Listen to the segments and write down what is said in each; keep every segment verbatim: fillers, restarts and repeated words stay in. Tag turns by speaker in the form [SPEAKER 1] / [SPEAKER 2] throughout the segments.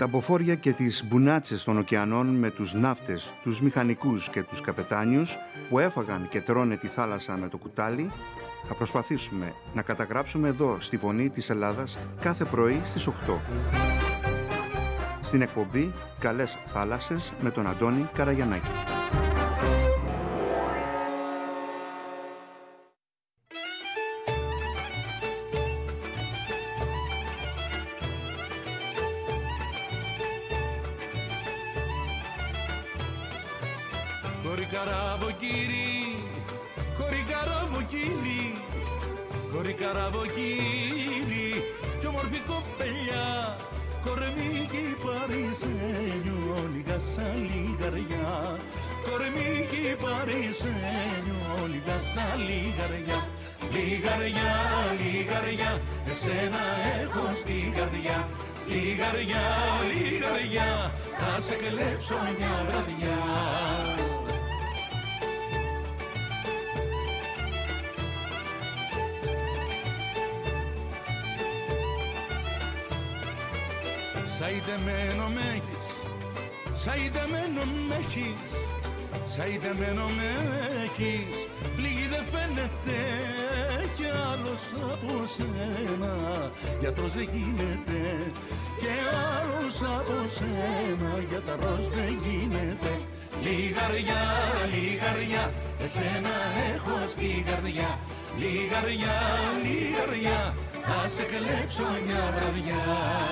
[SPEAKER 1] τα μποφόρια και τις μπουνάτσες των ωκεανών με τους ναύτες, τους μηχανικούς και τους καπετάνιους που έφαγαν και τρώνε τη θάλασσα με το κουτάλι, θα προσπαθήσουμε να καταγράψουμε εδώ στη Φωνή της Ελλάδας κάθε πρωί στις οκτώ. Στην εκπομπή «Καλές θάλασσες» με τον Αντώνη Καραγιαννάκη.
[SPEAKER 2] Κορικαραβοκύρι, κορικαραβοκύρι, κορικαραβοκύρι κι όμορφη κοπελιά, κορμίκι παρισένιο, λίγα σαν λιγαριά, κορμίκι παρισένιο, λίγα σαν λιγαριά. Λιγαριά, λιγαριά, εσένα έχω στην καρδιά, λιγαριά, λιγαριά, θα σε κλέψω μια βραδιά. Σαϊτεμένο μ' έχεις, σαϊτεμένο μ' έχεις, σαϊτεμένο μ' έχεις, πληγή δεν φαίνεται κι άλλος από σένα, γιατρός δεν γίνεται, και άλλος από σένα, γιατρός δεν γίνεται. Λιγαριά, λιγαριά, εσένα έχω στην καρδιά, λιγαριά, λιγαριά, θα σε κλέψω μια βραδιά.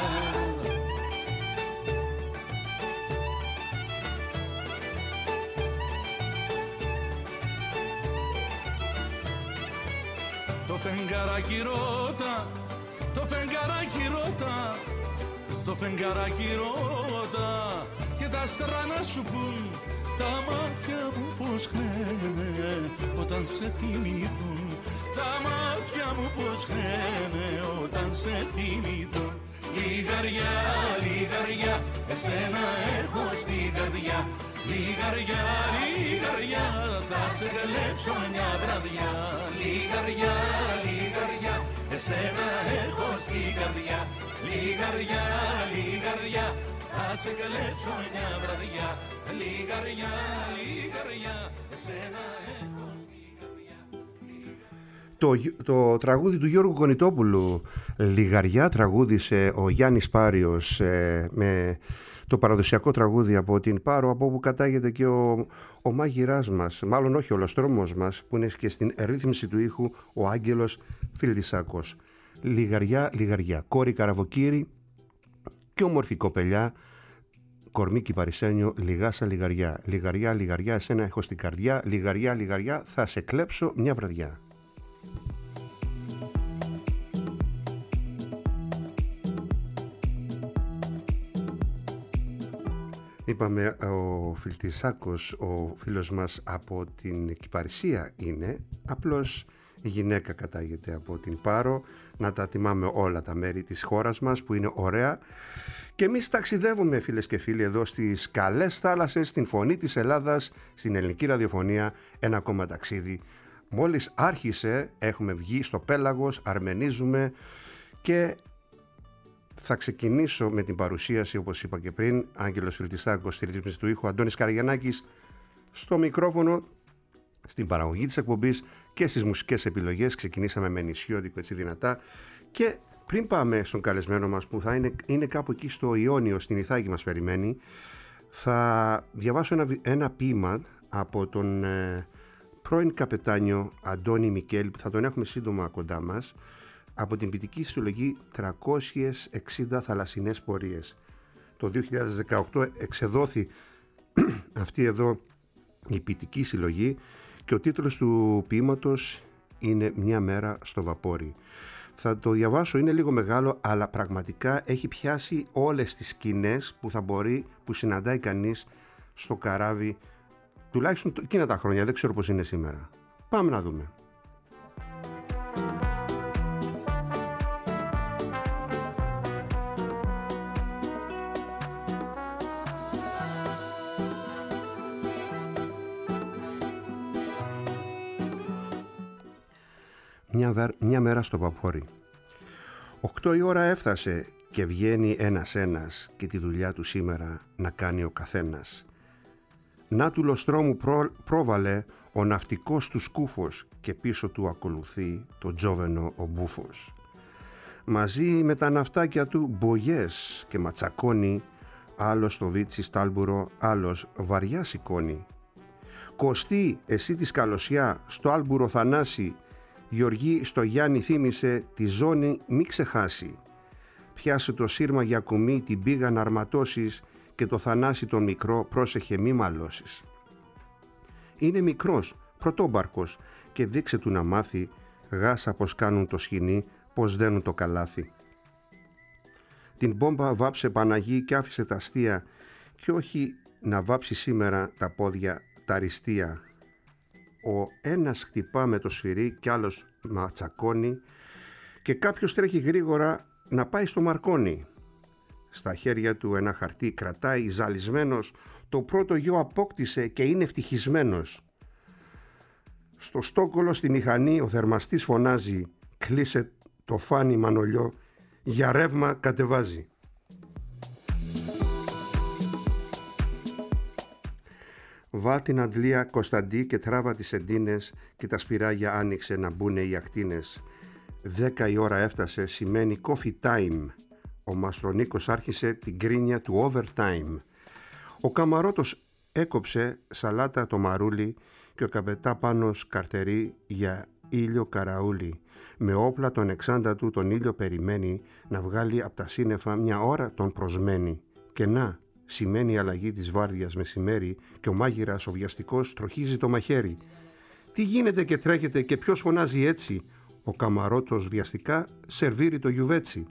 [SPEAKER 2] Το φεγγαράκι ρώτα, το φεγγαράκι ρώτα, το φεγγαράκι ρώτα, και τα άστρα να σου πουν τα μάτια μου πως κλαίνε όταν σε θυμηθούν, τα μάτια μου πως κλαίνε όταν σε θυμηθούν. Λιγαριά, λιγαριά, εσένα έχω στην καρδιά, λιγαριά, λιγαριά, θα σε κλέψω μια βραδιά. Λιγαριά, λιγαριά, εσένα έχω στην καρδιά, λιγαριά, λιγαριά, θα σε κλέψω μια βραδιά. Λιγαριά, λιγαριά, εσένα έχω στην καρδιά.
[SPEAKER 1] Το, το τραγούδι του Γιώργου Κονιτόπουλου, Λιγαριά, τραγούδισε ο Γιάννης Πάριος ε, με το παραδοσιακό τραγούδι από την Πάρο, από όπου κατάγεται και ο, ο μάγειράς μας, μάλλον όχι ο ολοστρόμος μας, που είναι και στην ρύθμιση του ήχου ο Άγγελος Φιλδισάκος. Λιγαριά, λιγαριά, κόρη καραβοκύρι και όμορφη κοπελιά, κορμίκι παρισένιο, λιγάσα λιγαριά. Λιγαριά, λιγαριά, εσένα έχω στην καρδιά, λιγαριά, λιγαριά, θα σε κλέψω μια βραδιά. Είπαμε, ο Φιλτισάκος, ο φίλος μας από την Κυπαρισία είναι, απλώς η γυναίκα κατάγεται από την Πάρο. Να τα τιμάμε όλα τα μέρη της χώρας μας που είναι ωραία. Και εμείς ταξιδεύουμε, φίλες και φίλοι, εδώ στις καλές θάλασσες, στην Φωνή της Ελλάδας, στην ελληνική ραδιοφωνία, ένα ακόμα ταξίδι. Μόλις άρχισε, έχουμε βγει στο πέλαγος, αρμενίζουμε και θα ξεκινήσω με την παρουσίαση, όπως είπα και πριν, Άγγελος Φιλτισάκος στη ρύθμιση του ήχου, Αντώνης Καραγιαννάκης στο μικρόφωνο, στην παραγωγή της εκπομπής και στις μουσικές επιλογές. Ξεκινήσαμε με νησιώτικο, έτσι δυνατά, και πριν πάμε στον καλεσμένο μας που θα είναι, είναι κάπου εκεί στο Ιόνιο, στην Ιθάκη μας περιμένει, θα διαβάσω ένα, ένα ποίημα από τον ε, πρώην καπετάνιο Αντώνη Μικέλη, που θα τον έχουμε σύντομα κοντά μας, από την ποιητική συλλογή τριακόσιες εξήντα θαλασσινές πορείες. Το δύο χιλιάδες δεκαοκτώ εξεδόθη αυτή εδώ η ποιητική συλλογή και ο τίτλος του ποίηματος είναι «Μια μέρα στο βαπόρι». Θα το διαβάσω, είναι λίγο μεγάλο, αλλά πραγματικά έχει πιάσει όλες τις σκηνές που θα μπορεί, που συναντάει κανείς στο καράβι, τουλάχιστον εκείνα τα χρόνια, δεν ξέρω πώς είναι σήμερα. Πάμε να δούμε. Μια, βε... μια μέρα στο βαπόρι. Οκτώ η ώρα έφτασε και βγαίνει ένας-ένας και τη δουλειά του σήμερα να κάνει ο καθένας. Να του λοστρόμου πρό, πρόβαλε ο ναυτικός του σκούφος και πίσω του ακολουθεί το τζόβενο ο μπούφος. Μαζί με τα ναυτάκια του μπογιές και ματσακώνει, άλλος το βίτσι στάλμπουρο, άλλος βαριά σηκώνει. Κωστή, εσύ τη σκαλωσιά, στο άλμπουρο Θανάση, Γεωργή στο Γιάννη θύμισε, τη ζώνη μη ξεχάσει. Πιάσε το σύρμα για κουμί, την πήγα να αρματώσεις και το Θανάση τον μικρό πρόσεχε μη μαλώσεις. Είναι μικρός, πρωτόμπαρχος και δείξε του να μάθει, γάσα πως κάνουν το σκηνή, πως δένουν το καλάθι. Την μπόμπα βάψε Παναγί και άφησε τα αστεία και όχι να βάψει σήμερα τα πόδια τα αριστεία. Ο ένας χτυπά με το σφυρί κι άλλος ματσακώνει και κάποιος τρέχει γρήγορα να πάει στο Μαρκόνι. Στα χέρια του ένα χαρτί κρατάει ζαλισμένος, το πρώτο γιο απόκτησε και είναι ευτυχισμένος. Στο στόκολο στη μηχανή ο θερμαστής φωνάζει, κλείσε το φάνι Μανολιό, για ρεύμα κατεβάζει. Βά την αντλία Κωνσταντή και τράβα τις εντίνες και τα σπυράγια άνοιξε να μπουνε οι ακτίνες. Δέκα η ώρα έφτασε, σημαίνει coffee time. Ο Μαστρονίκος άρχισε την κρίνια του overtime. Ο Καμαρότος έκοψε σαλάτα το μαρούλι και ο καπετά Πάνος καρτερί για ήλιο καραούλι. Με όπλα τον εξάντα του τον ήλιο περιμένει να βγάλει από τα σύννεφα μια ώρα τον προσμένει. Και να, σημαίνει η αλλαγή της βάρδιας μεσημέρι και ο μάγειρας ο βιαστικός τροχίζει το μαχαίρι. Τι γίνεται και τρέχετε και ποιος φωνάζει έτσι? Ο Καμαρότος βιαστικά σερβίρει το γιουβέτσι.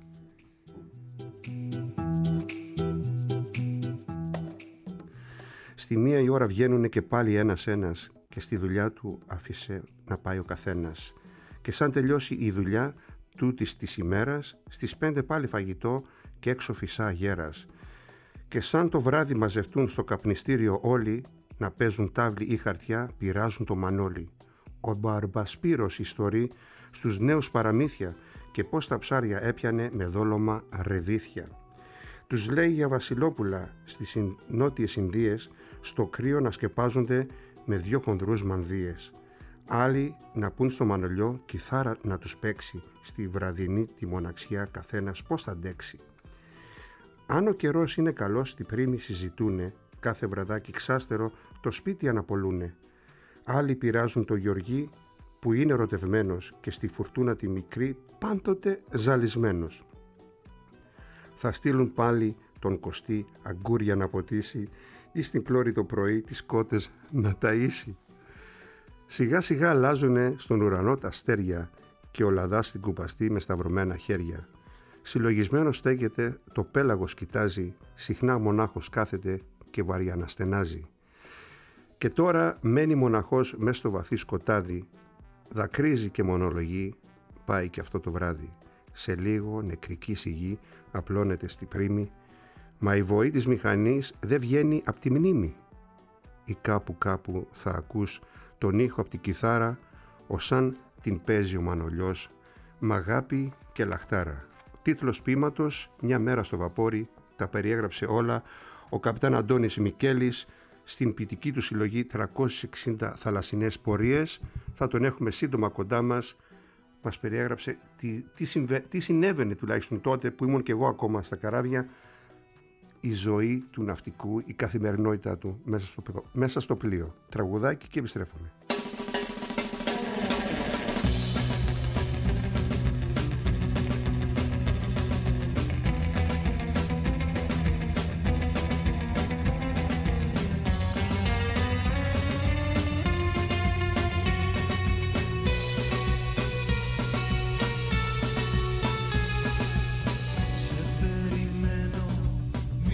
[SPEAKER 1] Στη μία η ώρα βγαίνουνε και πάλι ένας-ένας και στη δουλειά του άφησε να πάει ο καθένας. Και σαν τελειώσει η δουλειά τούτης της ημέρας, στις πέντε πάλι φαγητό και έξω φυσά γέρας. Και σαν το βράδυ μαζευτούν στο καπνιστήριο όλοι, να παίζουν τάβλη ή χαρτιά, πειράζουν το μανόλι. Ο Μπαρμπασπύρος ιστορεί στους νέους παραμύθια και πως τα ψάρια έπιανε με δόλωμα ρεβίθια. Τους λέει για βασιλόπουλα στις νότιες Ινδίες, στο κρύο να σκεπάζονται με δυο χονδρούς μανδύες. Άλλοι να πούν στο Μανολιό κιθάρα να τους παίξει, στη βραδινή τη μοναξιά καθένας πώς θα αντέξει. Αν ο καιρός είναι καλός στη πρίμη συζητούνε, κάθε βραδάκι ξάστερο το σπίτι αναπολούνε. Άλλοι πειράζουν το Γεωργί που είναι ερωτευμένος και στη φουρτούνα τη μικρή πάντοτε ζαλισμένος. Θα στείλουν πάλι τον Κωστή αγκούρια να ποτίσει ή στην πλώρη το πρωί τις κότες να ταΐσει. Σιγά σιγά αλλάζουνε στον ουρανό τα αστέρια και ο λαδάς στην κουπαστή με σταυρωμένα χέρια. Συλλογισμένος στέκεται, το πέλαγος κοιτάζει, συχνά μονάχος κάθεται και βαριά να στενάζει. Και τώρα μένει μοναχός μες στο βαθύ σκοτάδι, δακρύζει και μονολογεί, πάει και αυτό το βράδυ. Σε λίγο νεκρική σιγή απλώνεται στη πρίμη, μα η βοή της μηχανής δεν βγαίνει απ' τη μνήμη. Ή κάπου κάπου θα ακούς τον ήχο απ' την κιθάρα, ως αν την παίζει ο Μανολιός, μ' αγάπη και λαχτάρα. Τίτλος ποίηματος, μια μέρα στο βαπόρι, τα περιέγραψε όλα ο καπιτάν Αντώνης Μικέλης στην ποιητική του συλλογή τριακόσιες εξήντα θαλασσινές πορείες. Θα τον έχουμε σύντομα κοντά μας. Μας περιέγραψε τι, τι, συμβε, τι συνέβαινε τουλάχιστον τότε που ήμουν και εγώ ακόμα στα καράβια, η ζωή του ναυτικού, η καθημερινότητά του μέσα στο, μέσα στο πλοίο. Τραγουδάκι και επιστρέφουμε.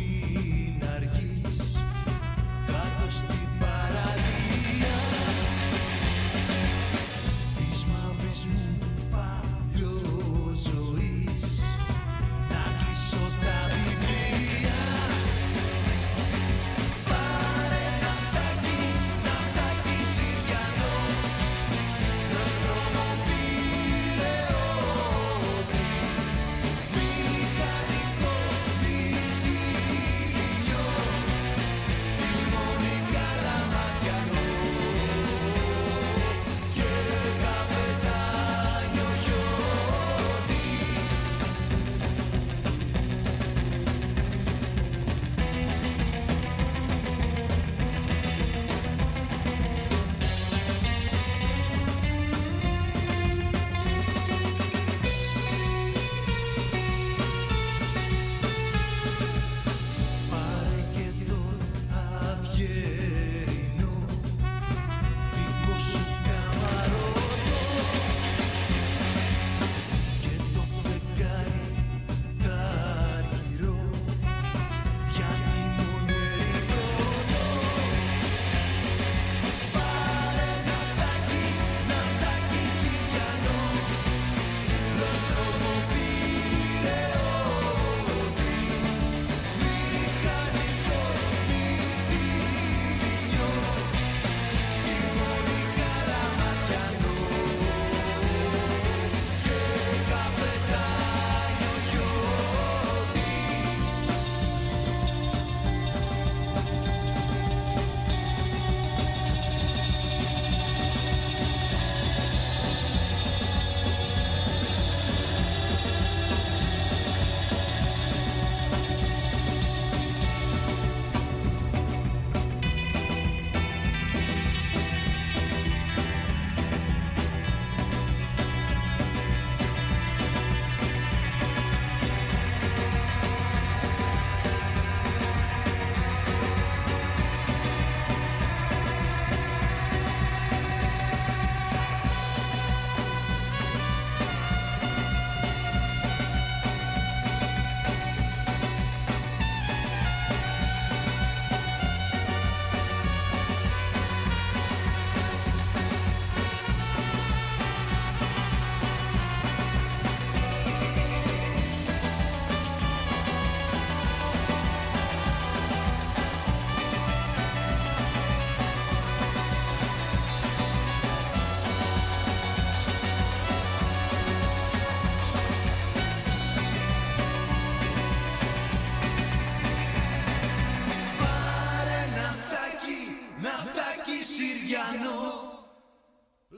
[SPEAKER 3] Κάτω στην παραλία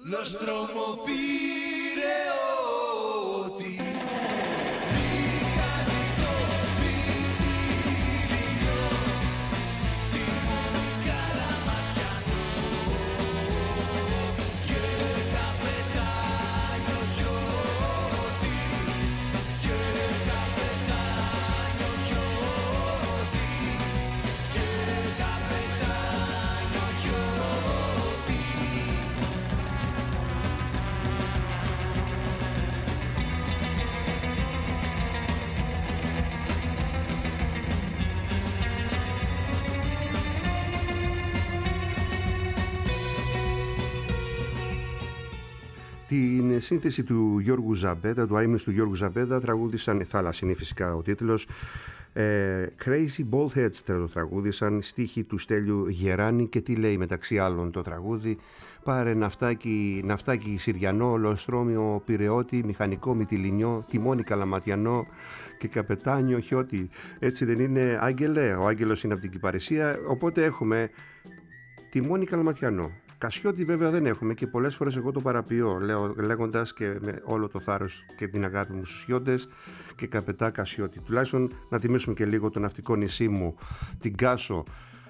[SPEAKER 3] lo stromo pireoti.
[SPEAKER 1] Την σύνθεση του Γιώργου Ζαμπέτα, του αείμνηστου του Γιώργου Ζαμπέτα, τραγούδισαν, θάλασσα είναι φυσικά ο τίτλος, ε, Crazy Bald Heads το τραγούδισαν, στίχοι του Στέλιου Γεράνη. Και τι λέει μεταξύ άλλων το τραγούδι? Πάρε ναυτάκι, ναυτάκι Συριανό, ολοστρόμιο Πειραιώτη, μηχανικό Μυτιληνιό, τιμόνι Καλαματιανό και καπετάνιο Χιώτη. Έτσι δεν είναι, Άγγελε? Ο Άγγελος είναι από την Κυπαρισία, οπότε έχουμε τιμόνι Καλαματιανό. Κασιώτη βέβαια δεν έχουμε και πολλές φορές εγώ το παραποιώ λέω, λέγοντας και με όλο το θάρρος και την αγάπη μου στους Χιώτες και καπετά Κασιώτη. Τουλάχιστον να τιμήσουμε και λίγο το ναυτικό νησί μου, την Κάσο.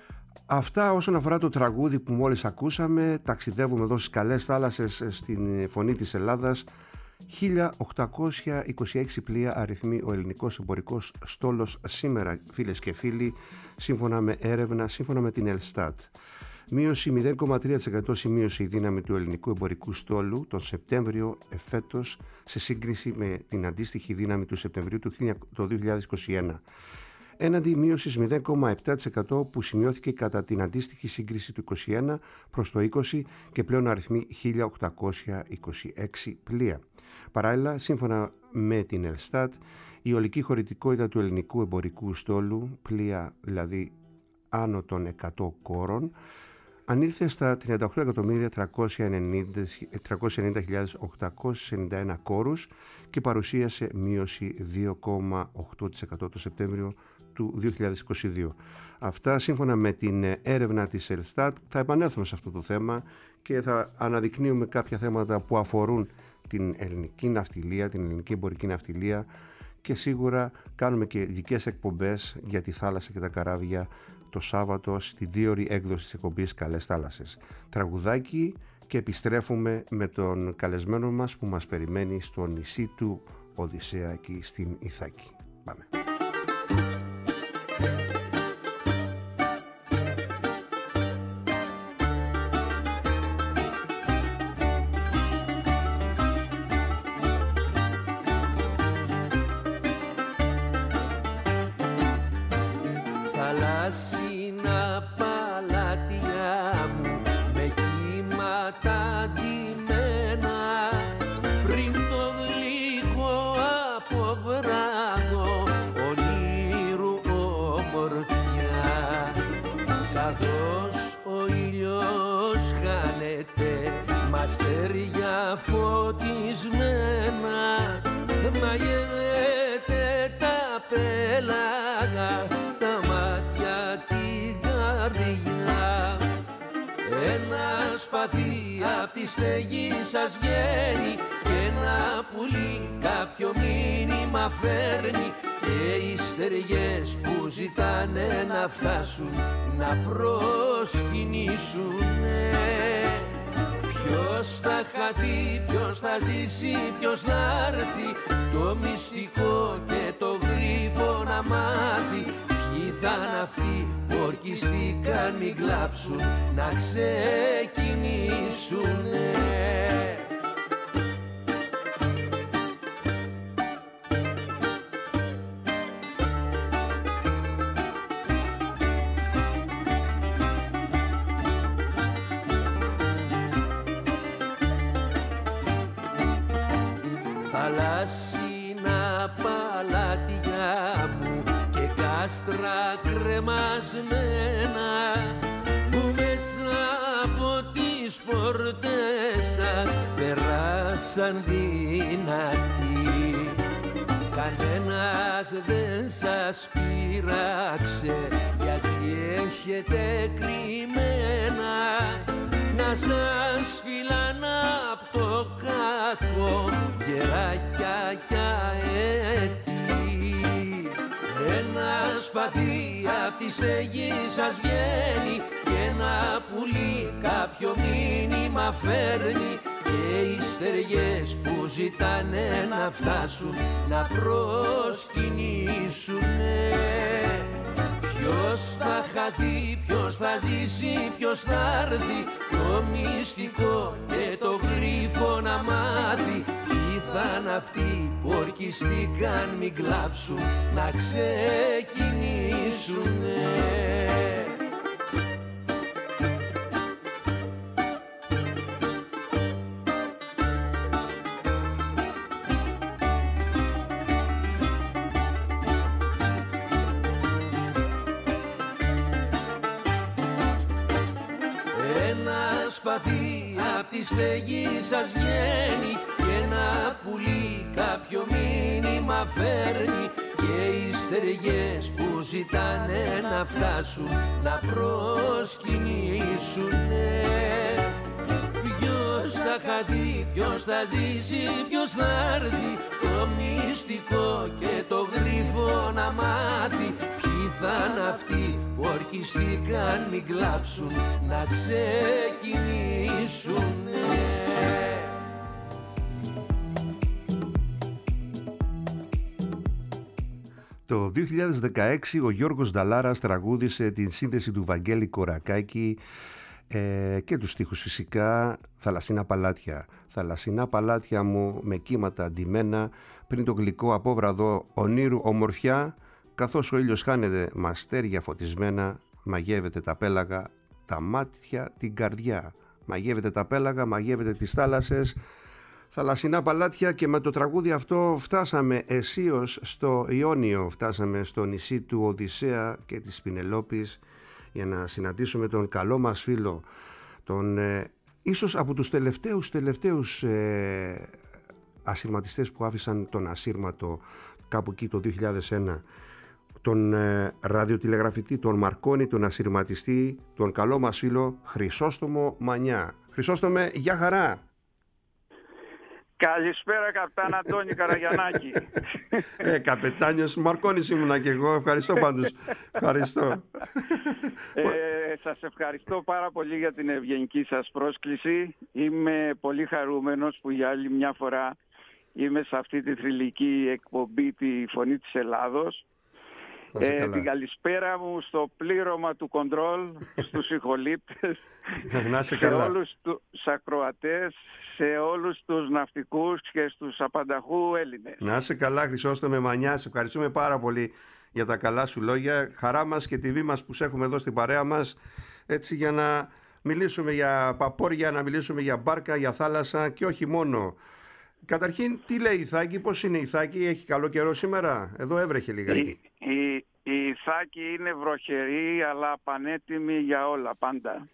[SPEAKER 1] Αυτά όσον αφορά το τραγούδι που μόλις ακούσαμε. Ταξιδεύουμε εδώ στις καλές θάλασσες στην φωνή της Ελλάδας. χίλια οκτακόσια είκοσι έξι πλοία αριθμεί ο ελληνικός εμπορικός στόλος σήμερα, φίλες και φίλοι, σύμφωνα με έρευνα, σύμφωνα με την Ελστάτ. Μείωση μηδέν κόμμα τρία τοις εκατό σημείωσε η δύναμη του ελληνικού εμπορικού στόλου τον Σεπτέμβριο εφέτος σε σύγκριση με την αντίστοιχη δύναμη του Σεπτεμβρίου του δύο χιλιάδες είκοσι ένα. Έναντι μείωσης μηδέν κόμμα επτά τοις εκατό που σημειώθηκε κατά την αντίστοιχη σύγκριση του είκοσι ένα προς το είκοσι και πλέον αριθμεί χίλια οκτακόσια είκοσι έξι πλοία. Παράλληλα, σύμφωνα με την Ελστάτ, η ολική χωρητικότητα του ελληνικού εμπορικού στόλου, πλοία δηλαδή άνω των εκατό κόρων, ανήλθε στα τριάντα οκτώ εκατομμύρια τριακόσιες ενενήντα χιλιάδες οκτακόσιους ενενήντα ένα κόρους και παρουσίασε μείωση δύο κόμμα οκτώ τοις εκατό το Σεπτέμβριο του δύο χιλιάδες είκοσι δύο. Αυτά σύμφωνα με την έρευνα της Ελστάτ. Θα επανέλθουμε σε αυτό το θέμα και θα αναδεικνύουμε κάποια θέματα που αφορούν την ελληνική ναυτιλία, την ελληνική εμπορική ναυτιλία, και σίγουρα κάνουμε και ειδικές εκπομπές για τη θάλασσα και τα καράβια το Σάββατο στη δίωρη έκδοση της εκπομπής Καλές Θάλασσες. Τραγουδάκι και επιστρέφουμε με τον καλεσμένο μας που μας περιμένει στο νησί του Οδυσσέα εκεί στην Ιθάκη. Πάμε.
[SPEAKER 4] Θαλάσσινα παλάτια μου με κύματα ντυμένα, πριν το γλυκό από βράδο ονείρου ομορφιά, καθώς ο ήλιος χάνεται μ' αστέρια φωτισμένα, μαγεύεται τα πέλαγα, τα μάτια, την καρδιά. Ένα σπαθί απ' τη στεγή σας βγαίνει και ένα πουλί κάποιο μήνυμα φέρνει, και οι στεριές που ζητάνε να φτάσουν να προσκυνήσουνε. Ποιος θα χαθεί, ποιος θα ζήσει, ποιος θα έρθει, το μυστικό και το γρίφο να μάθει. Ποιοι θα είναι αυτοί που ορκιστήκαν μην κλάψουν να ξεκινήσουνε. Θαλάσσινα παλάτια μου και κάστρα κρεμασμένα, που μέσα από τις πόρτες σας περάσαν δυνατοί. Κανένας δεν σας πείραξε γιατί έχετε κρυμμένα να να σας φυλάνα απ' το κάτω, γεράκια κι αέτη. Ένα σπαθί απ' τη στεγή σας βγαίνει και ένα πουλί κάποιο μήνυμα φέρνει, και οι στεριές που ζητάνε να φτάσουν να προσκυνήσουνε. Ποιος θα χαθεί, ποιος θα ζήσει, ποιος θα έρθει, το μυστικό και το γρίφο να μάθει. Ποιοι θα είναι αυτοί που ορκιστήκαν, μην κλάψουν, να ξεκινήσουνε. Απ' τη στεγή σας βγαίνει και ένα πουλί κάποιο μήνυμα φέρνει, και οι στεριές που ζητάνε να φτάσουν να προσκυνήσουνε. Ποιος θα χαθεί, ποιος θα ζήσει, ποιος θα έρθει, το μυστικό και το γρίφο να μάθει. Ποιοι θα είναι αυτοί που ορκιστήκαν, μην κλάψουν, να ξεκινήσουνε.
[SPEAKER 1] Το δύο χιλιάδες δεκαέξι ο Γιώργος Νταλάρας τραγούδισε την σύνθεση του Βαγγέλη Κορακάκη ε, και τους στίχους φυσικά. Θαλασσινά παλάτια, θαλασσινά παλάτια μου με κύματα αντιμένα, πριν το γλυκό απόβραδο ονείρου ομορφιά, καθώς ο ήλιος χάνεται μ' αστέρια φωτισμένα, μαγεύεται τα πέλαγα, τα μάτια, την καρδιά. Μαγεύεται τα πέλαγα, μαγεύεται τις θάλασσες, θαλασσινά παλάτια. Και με το τραγούδι αυτό φτάσαμε αισίως στο Ιόνιο, φτάσαμε στο νησί του Οδυσσέα και της Πινελόπης, για να συναντήσουμε τον καλό μας φίλο, τον ε, ίσως από τους τελευταίους τελευταίους ε, ασυρματιστές που άφησαν τον ασύρματο κάπου εκεί το δύο χιλιάδες ένα, τον ε, ραδιοτηλεγραφητή, τον Μαρκόνη, τον ασυρματιστή, τον καλό μας φίλο Χρυσόστομο Μανιά. Χρυσόστομε, γεια χαρά!
[SPEAKER 3] Καλησπέρα καπετάν Αντώνη Καραγιαννάκη.
[SPEAKER 1] Ε, καπετάνιος Μαρκόνης ήμουνα και εγώ, ευχαριστώ πάντως. Ευχαριστώ.
[SPEAKER 3] Ε, σας ευχαριστώ πάρα πολύ για την ευγενική σας πρόσκληση. Είμαι πολύ χαρούμενος που για άλλη μια φορά είμαι σε αυτή τη θρυλική εκπομπή, τη Φωνή της Ελλάδος. Ε, την καλησπέρα μου στο πλήρωμα του κοντρόλ, στους συγχολήπτες, σε όλους τους ακροατές, σε όλους τους ναυτικούς και στους απανταχού Έλληνες.
[SPEAKER 1] Να είσαι καλά Χρυσόστομε Μανιά, σε ευχαριστούμε πάρα πολύ για τα καλά σου λόγια. Χαρά μας και τιμή μας που σε έχουμε εδώ στην παρέα μας, έτσι για να μιλήσουμε για παπόρια, να μιλήσουμε για μπάρκα, για θάλασσα και όχι μόνο. Καταρχήν, τι λέει η Ιθάκη, πώς είναι η Ιθάκη, έχει καλό καιρό σήμερα? Εδώ έβρεχε λιγάκι.
[SPEAKER 3] Η, η, η Ιθάκη είναι βροχερή αλλά πανέτοιμη για όλα πάντα.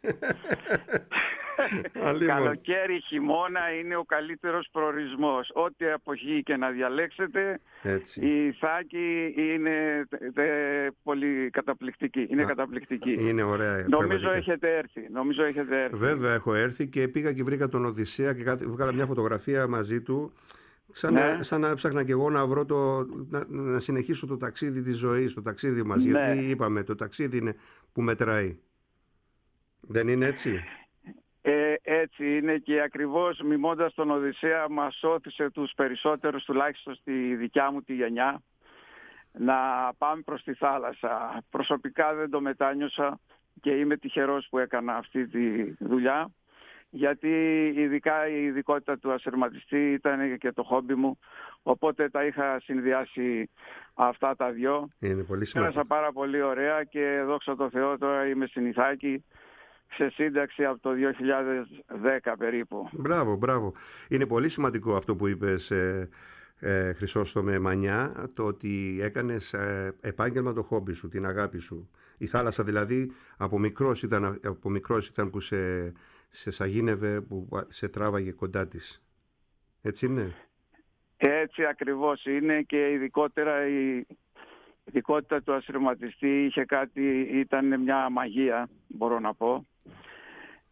[SPEAKER 3] Καλοκαίρι, χειμώνα είναι ο καλύτερος προορισμός. Ό,τι εποχή και να διαλέξετε, έτσι. Η Ιθάκη είναι τε, πολύ καταπληκτική. Είναι Α, καταπληκτική.
[SPEAKER 1] Είναι ωραία.
[SPEAKER 3] Νομίζω έχετε έρθει. Νομίζω έχετε έρθει.
[SPEAKER 1] Βέβαια έχω έρθει και πήγα και βρήκα τον Οδυσσέα και βγάλα μια φωτογραφία μαζί του. Σαν, ναι. να, σαν να έψαχνα και εγώ να βρω το, να, να συνεχίσω το ταξίδι της ζωής, το ταξίδι μας. Ναι. Γιατί είπαμε, το ταξίδι είναι που μετράει. Δεν είναι έτσι?
[SPEAKER 3] Ε, έτσι είναι, και ακριβώς μιμώντας τον Οδυσσέα μας όθησε τους περισσότερους, τουλάχιστον στη δικιά μου τη γενιά, να πάμε προς τη θάλασσα. Προσωπικά δεν το μετάνιωσα και είμαι τυχερός που έκανα αυτή τη δουλειά, γιατί ειδικά η ειδικότητα του ασυρματιστή ήταν και το χόμπι μου, οπότε τα είχα συνδυάσει αυτά τα δυο.
[SPEAKER 1] Είναι πολύ σημαντικό.
[SPEAKER 3] Πέρασα πάρα πολύ ωραία και δόξα τω Θεώ τώρα είμαι στην Ιθάκη, σε σύνταξη από το δύο χιλιάδες δέκα περίπου.
[SPEAKER 1] Μπράβο, μπράβο. Είναι πολύ σημαντικό αυτό που είπες, ε, ε, Χρυσόστομε Μανιά, το ότι έκανες ε, επάγγελμα το χόμπι σου, την αγάπη σου. Η θάλασσα δηλαδή από μικρός ήταν, από μικρός ήταν που σε, σε σαγίνευε, που σε τράβαγε κοντά της. Έτσι είναι?
[SPEAKER 3] Έτσι ακριβώς είναι, και ειδικότερα η ειδικότητα του ασυρματιστή είχε κάτι, ήταν μια μαγεία, μπορώ να πω.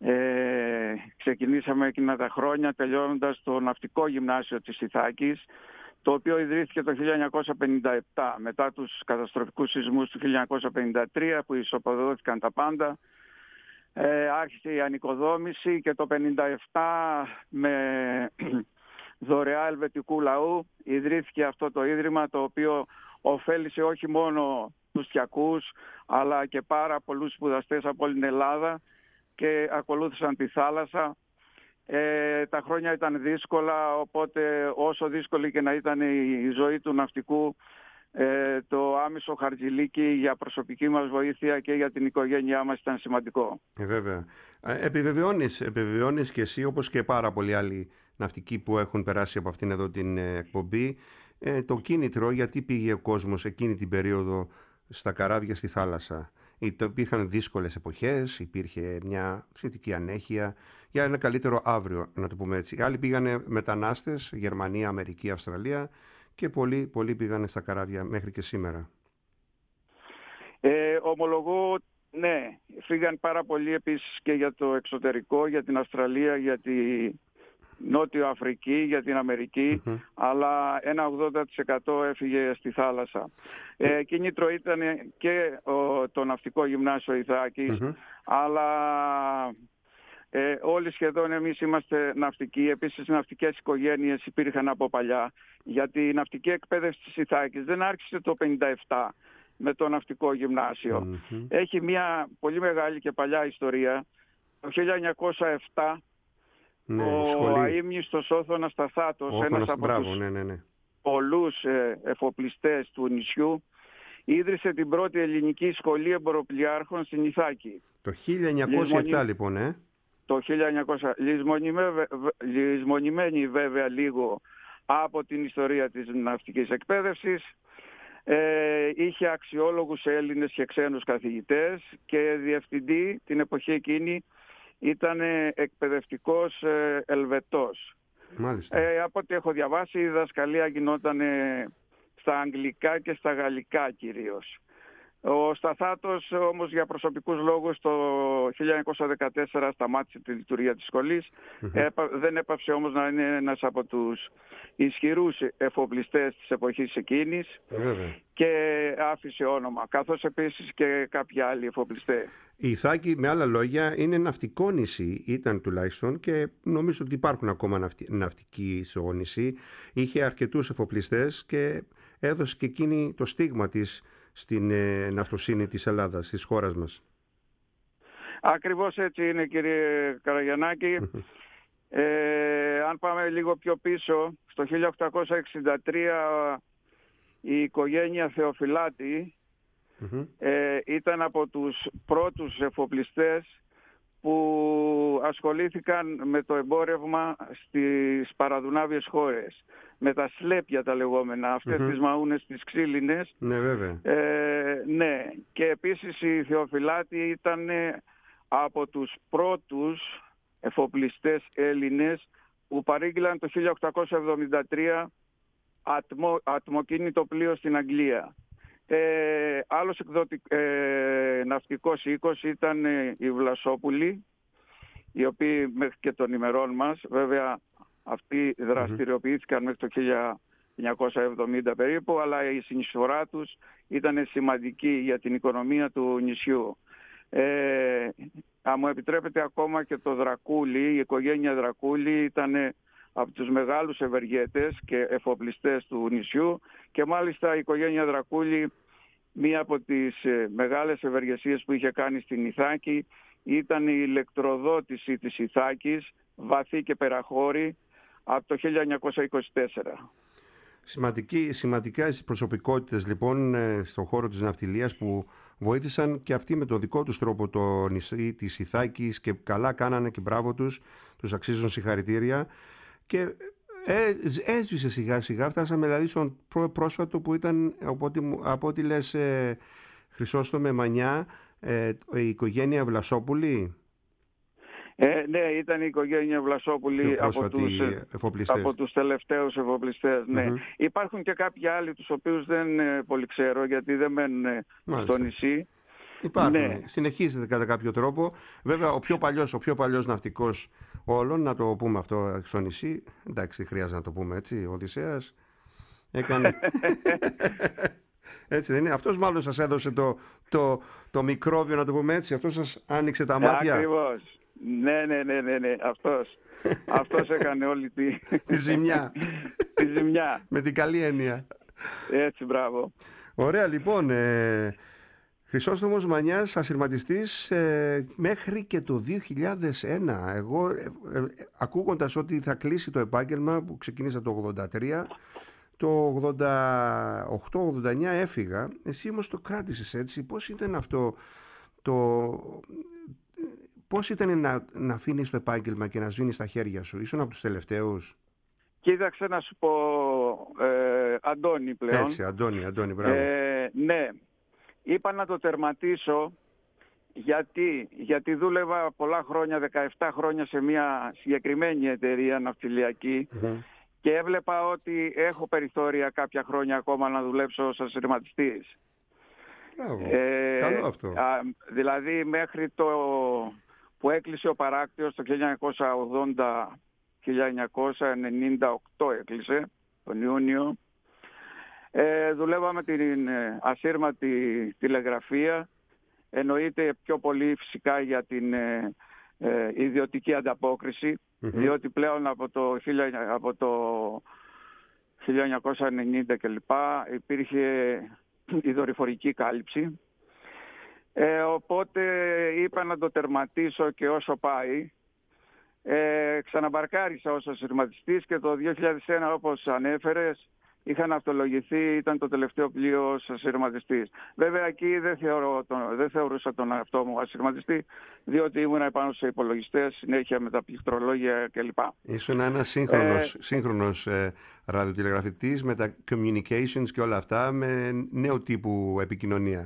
[SPEAKER 3] Ε, ξεκινήσαμε εκείνα τα χρόνια τελειώνοντας το Ναυτικό Γυμνάσιο της Ιθάκης, το οποίο ιδρύθηκε το χίλια εννιακόσια πενήντα επτά μετά τους καταστροφικούς σεισμούς του χίλια εννιακόσια πενήντα τρία που ισοπεδώθηκαν τα πάντα. Ε, άρχισε η ανοικοδόμηση και το χίλια εννιακόσια πενήντα επτά με δωρεά ελβετικού λαού ιδρύθηκε αυτό το ίδρυμα, το οποίο ωφέλησε όχι μόνο τους Τιακούς αλλά και πάρα πολλούς σπουδαστές από όλη την Ελλάδα και ακολούθησαν τη θάλασσα. Ε, τα χρόνια ήταν δύσκολα, οπότε όσο δύσκολη και να ήταν η ζωή του ναυτικού, ε, το άμεσο χαρτζηλίκι για προσωπική μας βοήθεια και για την οικογένειά μας ήταν σημαντικό.
[SPEAKER 1] Ε, βέβαια. Επιβεβαιώνεις, επιβεβαιώνεις και εσύ, όπως και πάρα πολλοί άλλοι ναυτικοί που έχουν περάσει από αυτήν εδώ την εκπομπή, ε, το κίνητρο γιατί πήγε ο κόσμος εκείνη την περίοδο στα καράβια στη θάλασσα. Υπήρχαν δύσκολες εποχές, υπήρχε μια σχετική ανέχεια για ένα καλύτερο αύριο, να το πούμε έτσι. Άλλοι πήγανε μετανάστες, Γερμανία, Αμερική, Αυστραλία, και πολλοί, πολλοί πήγανε στα καράβια μέχρι και σήμερα.
[SPEAKER 3] Ε, ομολογώ, ναι, φύγαν πάρα πολλοί επίσης και για το εξωτερικό, για την Αυστραλία, για τη Νότιο Αφρική, για την Αμερική, mm-hmm. αλλά ένα ογδόντα τοις εκατό έφυγε στη θάλασσα. Ε, κίνητρο ήταν και ο, το Ναυτικό Γυμνάσιο Ιθάκης, mm-hmm. αλλά ε, όλοι σχεδόν εμείς είμαστε ναυτικοί. Επίσης ναυτικές οικογένειες υπήρχαν από παλιά, γιατί η ναυτική εκπαίδευση της Ιθάκης δεν άρχισε το χίλια εννιακόσια πενήντα επτά με το Ναυτικό Γυμνάσιο. Mm-hmm. Έχει μια πολύ μεγάλη και παλιά ιστορία. Το χίλια εννιακόσια επτά
[SPEAKER 1] ναι,
[SPEAKER 3] ο
[SPEAKER 1] σχολή.
[SPEAKER 3] αείμνηστος Όθωνας Ταθάτος,
[SPEAKER 1] Όθωνας,
[SPEAKER 3] ένας από
[SPEAKER 1] μπράβο,
[SPEAKER 3] τους
[SPEAKER 1] ναι, ναι, ναι.
[SPEAKER 3] πολλούς ε, εφοπλιστές του νησιού, ίδρυσε την πρώτη ελληνική σχολή εμποροπλιάρχων στην Ιθάκη.
[SPEAKER 1] Το χίλια εννιακόσια επτά Λισμονι... λοιπόν, ε.
[SPEAKER 3] Το χίλια εννιακόσια... Λησμονημένη, λησμονημένη βέβαια λίγο από την ιστορία της ναυτικής εκπαίδευσης. Ε, είχε αξιόλογους Έλληνες και ξένους καθηγητές και διευθυντή την εποχή εκείνη ήταν εκπαιδευτικός Ελβετός.
[SPEAKER 1] Μάλιστα.
[SPEAKER 3] Ε, από ό,τι έχω διαβάσει, η διδασκαλία γινόταν στα αγγλικά και στα γαλλικά κυρίως. Ο Σταθάτος όμως για προσωπικούς λόγους το χίλια εννιακόσια δεκατέσσερα σταμάτησε τη λειτουργία της σχολής. Mm-hmm. Έπα, δεν έπαψε όμως να είναι ένας από τους ισχυρούς εφοπλιστές της εποχής εκείνης.
[SPEAKER 1] Βέβαια.
[SPEAKER 3] Και άφησε όνομα, καθώς επίσης και κάποιοι άλλοι εφοπλιστές.
[SPEAKER 1] Η Ιθάκη, με άλλα λόγια, είναι ναυτικό νησί, ήταν τουλάχιστον, και νομίζω ότι υπάρχουν ακόμα ναυτι... ναυτικοί στο νησί. Είχε αρκετούς εφοπλιστές και έδωσε και εκείνη το στίγμα της στην ε, ναυτοσύνη της Ελλάδας, της χώρας μας. Ακριβώς
[SPEAKER 3] έτσι είναι, κύριε Καραγιαννάκη. ε, αν πάμε λίγο πιο πίσω, στο χίλια οκτακόσια εξήντα τρία η οικογένεια Θεοφυλάτη mm-hmm. ε, ήταν από τους πρώτους εφοπλιστές που ασχολήθηκαν με το εμπόρευμα στις παραδουνάβιες χώρες. Με τα σλέπια τα λεγόμενα, αυτές mm-hmm. τις μαούνες, τις ξύλινες.
[SPEAKER 1] Ναι, βέβαια.
[SPEAKER 3] Ε, ναι, και επίσης η Θεοφυλάτη ήταν από τους πρώτους εφοπλιστές Έλληνες που παρήγγειλαν το χίλια οκτακόσια εβδομήντα τρία ατμο, ατμοκίνητο πλοίο στην Αγγλία. Ε, άλλος εκδοτικ, ε, ναυτικός οίκος ήταν ε, οι Βλασόπουλοι, οι οποίοι μέχρι και των ημερών μας, βέβαια αυτοί δραστηριοποιήθηκαν mm-hmm. μέχρι το χίλια εννιακόσια εβδομήντα περίπου, αλλά η συνεισφορά τους ήταν σημαντική για την οικονομία του νησιού. Ε, αν μου επιτρέπετε, ακόμα και το Δρακούλη, η οικογένεια Δρακούλη ήταν από τους μεγάλους ευεργέτες και εφοπλιστές του νησιού και μάλιστα η οικογένεια Δρακούλη, μία από τις μεγάλες ευεργεσίες που είχε κάνει στην Ιθάκη ήταν η ηλεκτροδότηση της Ιθάκης, βαθύ και περαχώρη, από το χίλια εννιακόσια είκοσι τέσσερα.
[SPEAKER 1] Σημαντική, σημαντικά οι προσωπικότητες λοιπόν στον χώρο της ναυτιλίας που βοήθησαν και αυτοί με το δικό τους τρόπο το νησί της Ιθάκης και καλά κάνανε και μπράβο τους, τους αξίζουν συγχαρητήρια. Και έσβησε σιγά σιγά, φτάσαμε δηλαδή στον πρόσφατο που ήταν, από ό,τι, από ό,τι λες ε, Χρυσόστομε Μανιά, ε, η οικογένεια Βλασόπουλη.
[SPEAKER 3] Ε, ναι, ήταν η οικογένεια Βλασόπουλη από τους, από τους τελευταίους εφοπλιστές. Ναι. Mm-hmm. Υπάρχουν και κάποιοι άλλοι τους οποίους δεν ε, πολύ ξέρω γιατί δεν μένουν στο νησί.
[SPEAKER 1] Υπάρχουν.
[SPEAKER 3] Ναι.
[SPEAKER 1] Συνεχίζεται κατά κάποιο τρόπο. Βέβαια, ο πιο παλιός, ο πιο παλιός ναυτικός όλων, να το πούμε αυτό στο νησί, εντάξει, δεν χρειάζεται να το πούμε έτσι, ο Οδυσσέας έκανε... Έτσι δεν είναι? Αυτός μάλλον σας έδωσε το, το, το μικρόβιο, να το πούμε έτσι. Αυτός σας άνοιξε τα μάτια.
[SPEAKER 3] Ακριβώς. Ναι, ναι, ναι, ναι, ναι. Αυτός. Αυτός έκανε όλη τη...
[SPEAKER 1] τη ζημιά.
[SPEAKER 3] τη ζημιά.
[SPEAKER 1] Με την καλή έννοια.
[SPEAKER 3] Έτσι, μπράβο.
[SPEAKER 1] Ωραία, λοιπόν. Ε, Χρυσόστομος Μανιάς, ασυρματιστής ε, μέχρι και το δύο χιλιάδες ένα. Εγώ ε, ε, ακούγοντας ότι θα κλείσει το επάγγελμα που ξεκίνησα το ογδόντα τρία, το ογδόντα οκτώ ογδόντα εννιά έφυγα. Εσύ όμως το κράτησες, έτσι? Πώς ήταν αυτό το... Πώς ήταν να, να αφήνεις το επάγγελμα και να σβήνεις τα χέρια σου? Ήσουν από τους τελευταίους?
[SPEAKER 3] Κοίταξε να σου πω, ε, Αντώνη πλέον.
[SPEAKER 1] Έτσι, Αντώνη, Αντώνη, μπράβο.
[SPEAKER 3] Ε, ναι, είπα να το τερματίσω γιατί, γιατί δούλευα πολλά χρόνια, δεκαεπτά χρόνια σε μια συγκεκριμένη εταιρεία ναυτιλιακή mm-hmm. και έβλεπα ότι έχω περιθώρια κάποια χρόνια ακόμα να δουλέψω ως ασυρματιστής.
[SPEAKER 1] Μπράβο, ε, καλό αυτό.
[SPEAKER 3] Α, δηλαδή μέχρι το που έκλεισε ο παράκτιος το χίλια εννιακόσια ογδόντα, χίλια εννιακόσια ενενήντα οκτώ έκλεισε τον Ιούνιο. Ε, δουλεύαμε την ασύρματη τηλεγραφία, εννοείται πιο πολύ φυσικά για την ε, ε, ιδιωτική ανταπόκριση, mm-hmm. διότι πλέον από το, από το χίλια εννιακόσια ενενήντα κλπ. Υπήρχε η δορυφορική κάλυψη. Ε, οπότε είπα να το τερματίσω και όσο πάει. Ε, ξαναμπαρκάρισα ως ασυρματιστής και το δύο χιλιάδες ένα, όπως ανέφερες, είχα ναυτολογηθεί, ήταν το τελευταίο πλοίο ως ασυρματιστής. Βέβαια εκεί δεν, θεωρώ τον, δεν θεωρούσα τον εαυτό μου ασυρματιστή, διότι ήμουν επάνω σε υπολογιστές, συνέχεια με τα πληκτρολόγια κλπ.
[SPEAKER 1] Ήσουν ένας σύγχρονος, ε, σύγχρονος ε, ραδιοτηλεγραφητής με τα communications και όλα αυτά, με νέο τύπου επικοινωνία.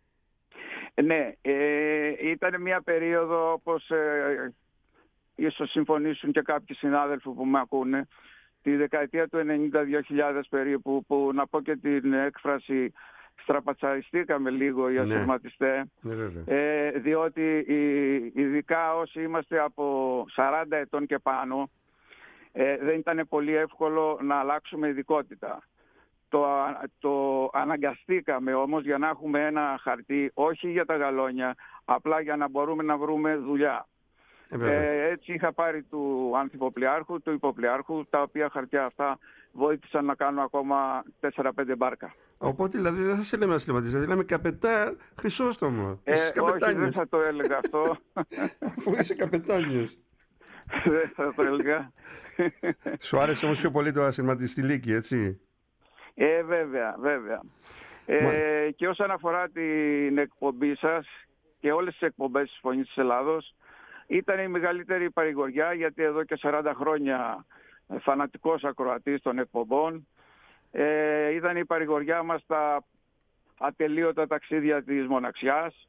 [SPEAKER 3] Ναι, ε, ήταν μια περίοδο, όπως ε, ίσως συμφωνήσουν και κάποιοι συνάδελφοι που με ακούνε, τη δεκαετία του ενενήντα δύο χιλιάδες περίπου, που να πω και την έκφραση στραπατσαριστήκαμε λίγο οι ασυρματιστές,
[SPEAKER 1] ναι,
[SPEAKER 3] ε, διότι ειδικά όσοι είμαστε από σαράντα ετών και πάνω, ε, δεν ήταν πολύ εύκολο να αλλάξουμε ειδικότητα. Το, το αναγκαστήκαμε όμως για να έχουμε ένα χαρτί, όχι για τα γαλόνια, απλά για να μπορούμε να βρούμε δουλειά. Ε, ε, έτσι είχα πάρει του ανθυποπλιάρχου, του υποπλιάρχου, τα οποία χαρτιά αυτά βοήθησαν να κάνω ακόμα τέσσερα πέντε μπάρκα.
[SPEAKER 1] Οπότε δηλαδή δεν θα σε λέμε ασυρματιστή, θα λέμε καπετά Χρυσόστομο.
[SPEAKER 3] Ε, όχι, δεν θα το έλεγα αυτό.
[SPEAKER 1] Αφού είσαι καπετάνιος.
[SPEAKER 3] Δεν θα το έλεγα.
[SPEAKER 1] Σου άρεσε όμως πιο πολύ το ασυρματιστηλίκι, έτσι?
[SPEAKER 3] Ε, βέβαια, βέβαια. Ε, και όσον αφορά την εκπομπή σας και όλες τις εκπομπές της Φωνής της Ελλάδος, ήταν η μεγαλύτερη παρηγοριά, γιατί εδώ και σαράντα χρόνια φανατικός ακροατής των εκπομπών. Ε, ήταν η παρηγοριά μας τα ατελείωτα ταξίδια της μοναξιάς.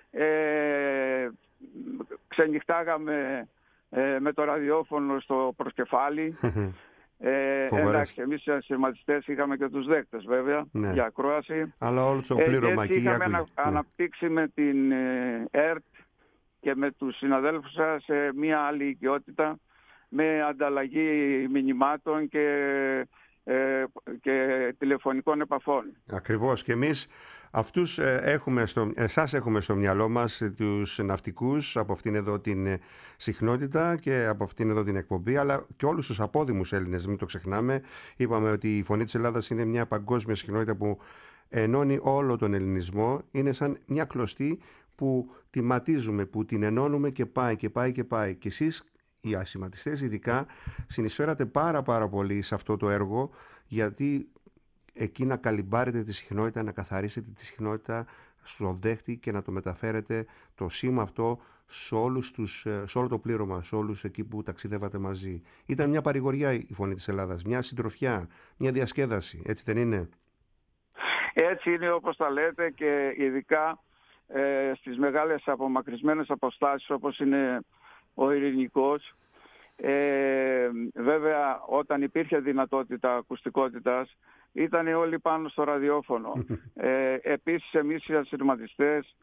[SPEAKER 3] Ε, ξενυχτάγαμε ε, με το ραδιόφωνο στο προσκεφάλι. Ε, εντάξει, εμείς οι ασυρματιστές είχαμε και τους δέκτες βέβαια, ναι, για ακρόαση.
[SPEAKER 1] Αλλά όλο το πλήρωμα εκεί.
[SPEAKER 3] Ε, είχαμε ανα, ναι. αναπτύξει με την ε, ΕΡΤ και με τους συναδέλφους σας σε μια άλλη οικειότητα, με ανταλλαγή μηνυμάτων και, ε, και τηλεφωνικών επαφών.
[SPEAKER 1] Ακριβώς, και εμείς αυτούς ε, έχουμε στο, εσάς έχουμε στο μυαλό μας, τους ναυτικούς, από αυτήν εδώ την ε, συχνότητα και από αυτήν εδώ την εκπομπή, αλλά και όλους τους απόδημους Έλληνες, μην το ξεχνάμε. Είπαμε ότι η Φωνή της Ελλάδας είναι μια παγκόσμια συχνότητα που ενώνει όλο τον ελληνισμό, είναι σαν μια κλωστή που τη ματίζουμε, που την ενώνουμε και πάει και πάει και πάει. Και εσείς οι ασυρματιστές ειδικά συνεισφέρατε πάρα πάρα πολύ σε αυτό το έργο, γιατί εκεί να καλυμπάρετε τη συχνότητα, να καθαρίσετε τη συχνότητα στο δέχτη και να το μεταφέρετε το σήμα αυτό σε, όλους τους, σε όλο το πλήρωμα, σε όλους εκεί που ταξιδεύατε μαζί. Ήταν μια παρηγοριά η Φωνή της Ελλάδας, μια συντροφιά, μια διασκέδαση, έτσι δεν είναι?
[SPEAKER 3] Έτσι είναι, όπως τα λέτε, και ειδικά ε, στις μεγάλες απομακρυσμένες αποστάσεις όπως είναι ο Ειρηνικός. Ε, βέβαια όταν υπήρχε δυνατότητα ακουστικότητας ήταν όλοι πάνω στο ραδιόφωνο. ε, επίσης εμείς οι ασυρματιστές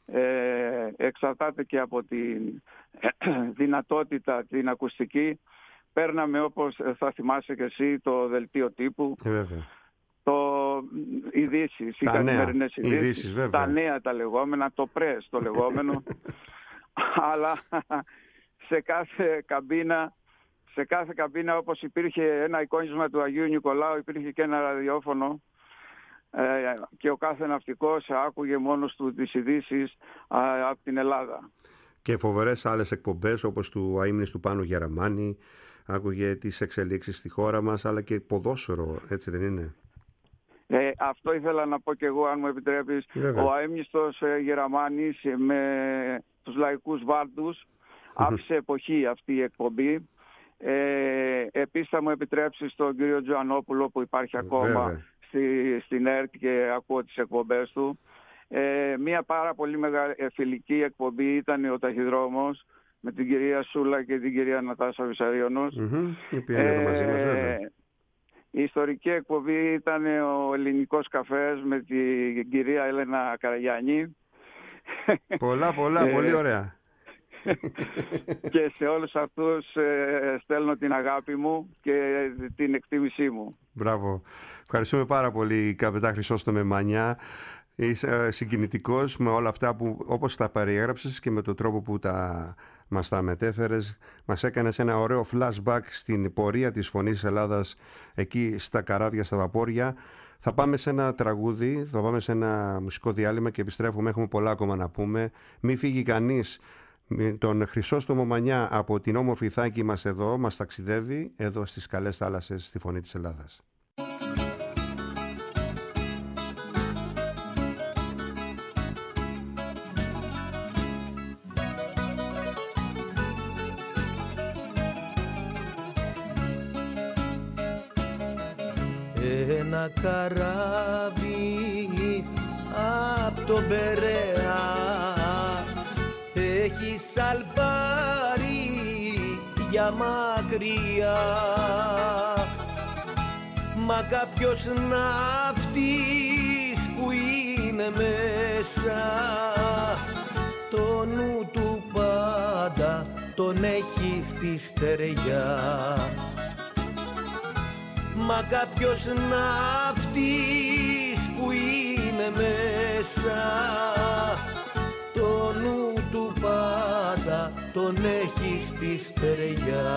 [SPEAKER 3] ε, εξαρτάται και από τη δυνατότητα την ακουστική. Παίρναμε, όπως θα θυμάσαι και εσύ, το δελτίο τύπου,
[SPEAKER 1] ε,
[SPEAKER 3] το ειδήσεις, οι καθημερινές ειδήσεις, τα νέα τα λεγόμενα, το πρες το λεγόμενο. Αλλά σε κάθε καμπίνα, σε κάθε καμπίνα όπως υπήρχε ένα εικόνισμα του Αγίου Νικολάου, υπήρχε και ένα ραδιόφωνο ε, και ο κάθε ναυτικός άκουγε μόνος του τις ειδήσεις ε, από την Ελλάδα.
[SPEAKER 1] Και φοβερές άλλες εκπομπές όπως του αείμνης του Πάνου Γεραμάνη, άκουγε τις εξελίξεις στη χώρα μας, αλλά και ποδόσφαιρο, έτσι δεν είναι?
[SPEAKER 3] Ε, αυτό ήθελα να πω και εγώ, αν μου επιτρέπεις. Βέβαια. Ο αείμνηστος ε, Γεραμάνης με τους λαϊκούς βάρτους άφησε εποχή αυτή η εκπομπή. Ε, επίσης θα μου επιτρέψεις τον κύριο Τζοανόπουλο που υπάρχει ακόμα στη, στην ΕΡΤ και ακούω τις εκπομπές του. Ε, μια πάρα πολύ μεγάλη φιλική εκπομπή ήταν ο Ταχυδρόμος με την κυρία Σούλα και την κυρία Νατάσα Βυσαρίωνος.
[SPEAKER 1] Mm-hmm. Ε, μαζί μας, βέβαια.
[SPEAKER 3] Η ιστορική εκπομπή ήταν ο Ελληνικός Καφές με την κυρία Έλενα Καραγιάννη.
[SPEAKER 1] Πολλά, πολλά, πολύ ωραία.
[SPEAKER 3] Και σε όλους αυτούς ε, στέλνω την αγάπη μου και την εκτίμησή μου.
[SPEAKER 1] Μπράβο. Ευχαριστούμε πάρα πολύ, καπετάν Χρυσόστομε Μανιά. Είσαι συγκινητικός με όλα αυτά που όπως τα περιέγραψες και με τον τρόπο που τα, μας τα μετέφερες. Μας έκανες ένα ωραίο flashback στην πορεία της Φωνής της Ελλάδας εκεί στα καράβια, στα βαπόρια. Θα πάμε σε ένα τραγούδι, θα πάμε σε ένα μουσικό διάλειμμα και επιστρέφουμε. Έχουμε πολλά ακόμα να πούμε. Μη φύγει κανείς. Τον Χρυσόστομο Μανιά από την όμορφη Ιθάκη μας εδώ, μας ταξιδεύει εδώ στις καλές θάλασσες στη Φωνή της Ελλάδας.
[SPEAKER 4] Ένα καράβι απ' τον Περαία έχει σαλπάρει για μακριά, μα κάποιος ναύτης που είναι μέσα το νου του πάντα τον έχει στη στεριά. Μα κάποιος ναύτης που είναι μέσα το νου του πάντα τον έχει στη στεριά.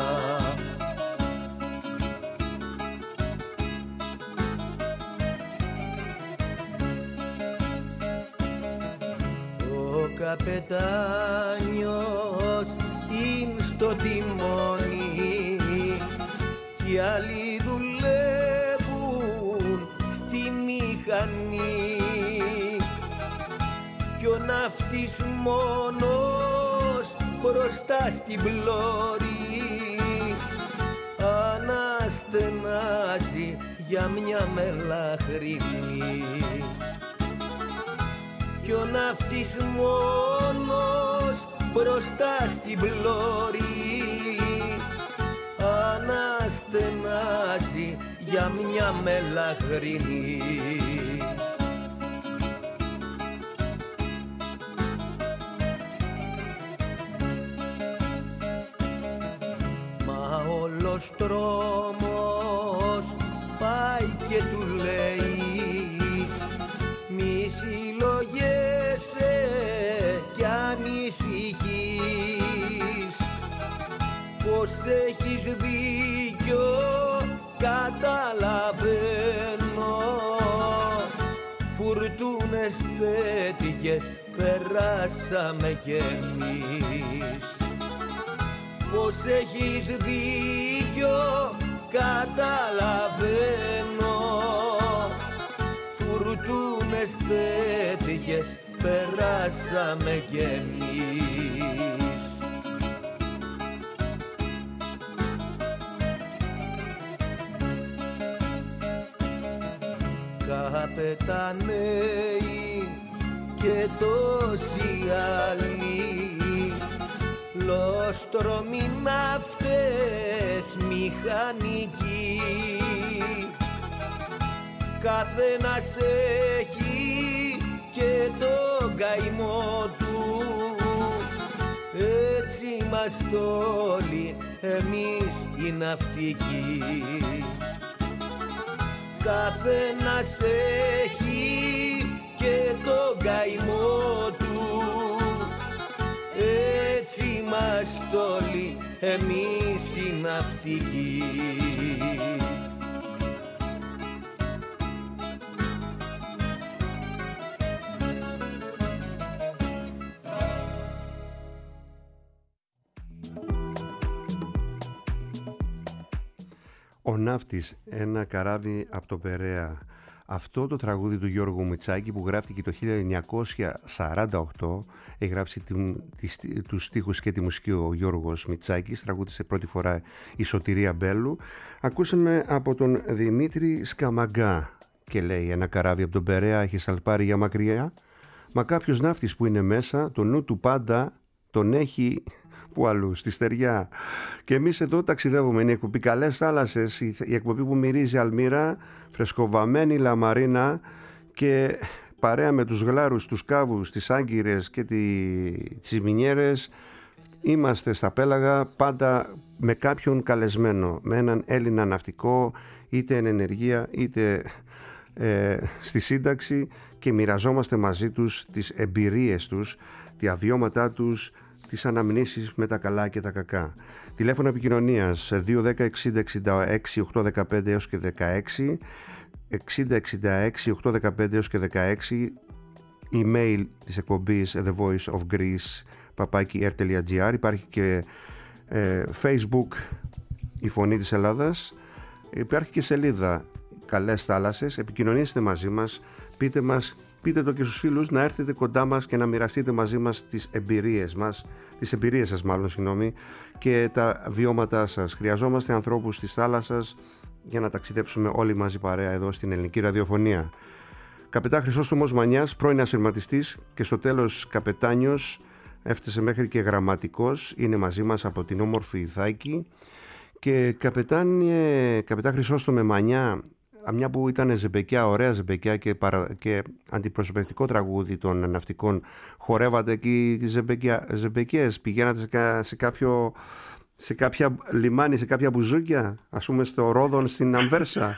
[SPEAKER 4] Ο καπετάνιος είναι στο τιμόνι κι οι άλλοι δουλεύουν στη μηχανή κι ο ναύτης μόνος μπροστά στην πλώρη αναστενάζει για μια μελαχρινή κι ο ναύτης μόνος μπροστά στην πλώρη αναστενάζει για μια μελαχρινή. Μα όλος τρόμος πάει και του λέει μη συλλογέσαι κι ανησυχείς, πως έχεις δίκιο καταλαβαίνω, φουρτούνες τέτοιες περάσαμε κι εμείς. Πως έχεις δίκιο καταλαβαίνω, φουρτούνες τέτοιες περάσαμε κι εμείς. Καπεταναίοι και τόσοι άλλοι, λόστρομοι ναύτες μηχανικοί, καθένας έχει και τον καημένο καημό του. Έτσι είμαστε όλοι εμείς οι ναυτικοί. Καθένας έχει και τον καημό του. Έτσι είμαστε όλοι εμείς οι ναυτικοί.
[SPEAKER 1] Ο Ναύτης, ένα καράβι από το Περαία. Αυτό το τραγούδι του Γιώργου Μητσάκη που γράφτηκε το χίλια εννιακόσια σαράντα οκτώ, έχει γράψει τους στίχους και τη μουσική ο Γιώργος Μητσάκης, τραγούδισε πρώτη φορά η Σωτηρία Μπέλου. Ακούσαμε από τον Δημήτρη Σκαμαγκά και λέει: ένα καράβι από τον Περαία έχει σαλπάρει για μακριά, μα κάποιος ναύτης που είναι μέσα, το νου του πάντα τον έχει που αλλού, στη στεριά. Και εμείς εδώ ταξιδεύουμε. Είναι η εκπομπή Καλές Θάλασσες, η εκπομπή που μυρίζει αλμύρα, φρεσκοβαμένη λαμαρίνα και παρέα με τους γλάρους, τους κάβους, τις άγκυρες και τις ζυμινιέρες. Είμαστε στα πέλαγα πάντα με κάποιον καλεσμένο, με έναν Έλληνα ναυτικό, είτε εν ενεργεία είτε ε, στη σύνταξη, και μοιραζόμαστε μαζί τους τις εμπειρίες τους, τα βιώματά τους, τις αναμνήσεις με τα καλά και τα κακά. Τηλέφωνο επικοινωνίας δύο ένα μηδέν εξήντα εξήντα έξι οκτακόσια δεκαπέντε έως και δεκαέξι, εξήντα εξήντα έξι οκτακόσια δεκαπέντε έως και δεκαέξι, email της εκπομπής The Voice of Greece παπάκι air τελεία gr. Υπάρχει και ε, Facebook η Φωνή της Ελλάδας, υπάρχει και σελίδα Καλές Θάλασσες. Επικοινωνήστε μαζί μας, πείτε μας, πείτε το και στους φίλους να έρθετε κοντά μας και να μοιραστείτε μαζί μας τις εμπειρίες μας, τις εμπειρίες σας μάλλον, συγγνώμη, και τα βιώματά σας. Χρειαζόμαστε ανθρώπους της θάλασσας για να ταξιδέψουμε όλοι μαζί παρέα εδώ στην ελληνική ραδιοφωνία. Καπετάν Χρυσόστομος Μανιάς, πρώην ασυρματιστής και στο τέλος καπετάνιος, έφτασε μέχρι και γραμματικός, είναι μαζί μας από την όμορφη Ιθάκη. Και καπετάν, καπετάν Χρυσόστομε Μανιά, μια που ήταν ζεμπεκιά, ωραία ζεμπεκιά και, παρα, και αντιπροσωπευτικό τραγούδι των ναυτικών, χορεύατε εκεί ζεμπεκιά, ζεμπεκιές, πηγαίνατε σε, σε, κάποιο, σε κάποια λιμάνι, σε κάποια μπουζούκια, ας πούμε στο Ρόδον στην Αμβέρσα?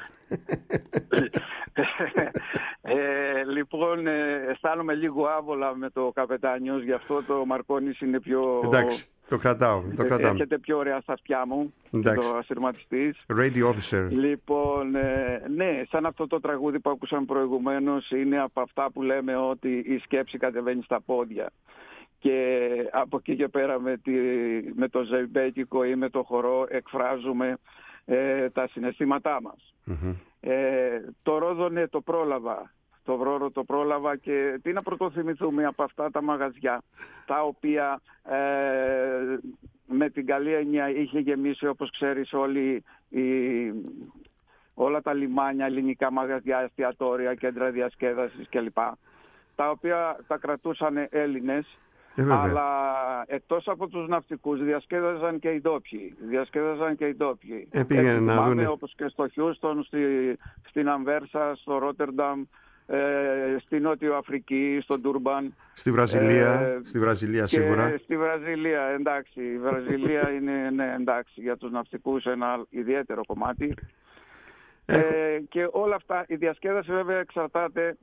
[SPEAKER 3] ε, λοιπόν, ε, αισθάνομαι λίγο άβολα με το καπετάνιος, γι' αυτό το Μαρκόνης είναι πιο...
[SPEAKER 1] Εντάξει. Το κρατάω, το κρατάω.
[SPEAKER 3] Έρχεται πιο ωραία στα αυτιά μου,
[SPEAKER 1] εντάξει.
[SPEAKER 3] Το ασυρματιστής.
[SPEAKER 1] Radio officer.
[SPEAKER 3] Λοιπόν, ε, ναι, σαν αυτό το τραγούδι που ακούσαμε προηγουμένως, είναι από αυτά που λέμε ότι η σκέψη κατεβαίνει στα πόδια. Και από εκεί και πέρα με, τη, με το ζεμπέκικο ή με το χορό εκφράζουμε ε, τα συναισθήματά μας. Mm-hmm. Ε, το Ρόδονε το πρόλαβα. Το Βρόρο το πρόλαβα και τι να πρωτοθυμηθούμε από αυτά τα μαγαζιά, τα οποία ε, με την καλή έννοια είχε γεμίσει, όπως ξέρεις, όλοι οι, όλα τα λιμάνια, ελληνικά μαγαζιά, εστιατόρια, κέντρα διασκέδασης κλπ. Τα οποία τα κρατούσαν Έλληνες, ε, αλλά εκτός από τους ναυτικούς διασκέδαζαν και οι ντόπιοι. Διασκέδαζαν και οι ντόπιοι.
[SPEAKER 1] Ε, πήγαινε να δούνε.
[SPEAKER 3] Όπως και στο Χιούστον, στη, στην Αμβέρσα, στο Ρότερνταμ, Ε, στη Νότιο Αφρική, στον Τούρμπαν,
[SPEAKER 1] στη Βραζιλία, ε, στη Βραζιλία σίγουρα.
[SPEAKER 3] Και στη Βραζιλία, εντάξει. Η Βραζιλία είναι, ναι, εντάξει, για τους ναυτικούς ένα ιδιαίτερο κομμάτι. Ε, και όλα αυτά, η διασκέδαση βέβαια εξαρτάται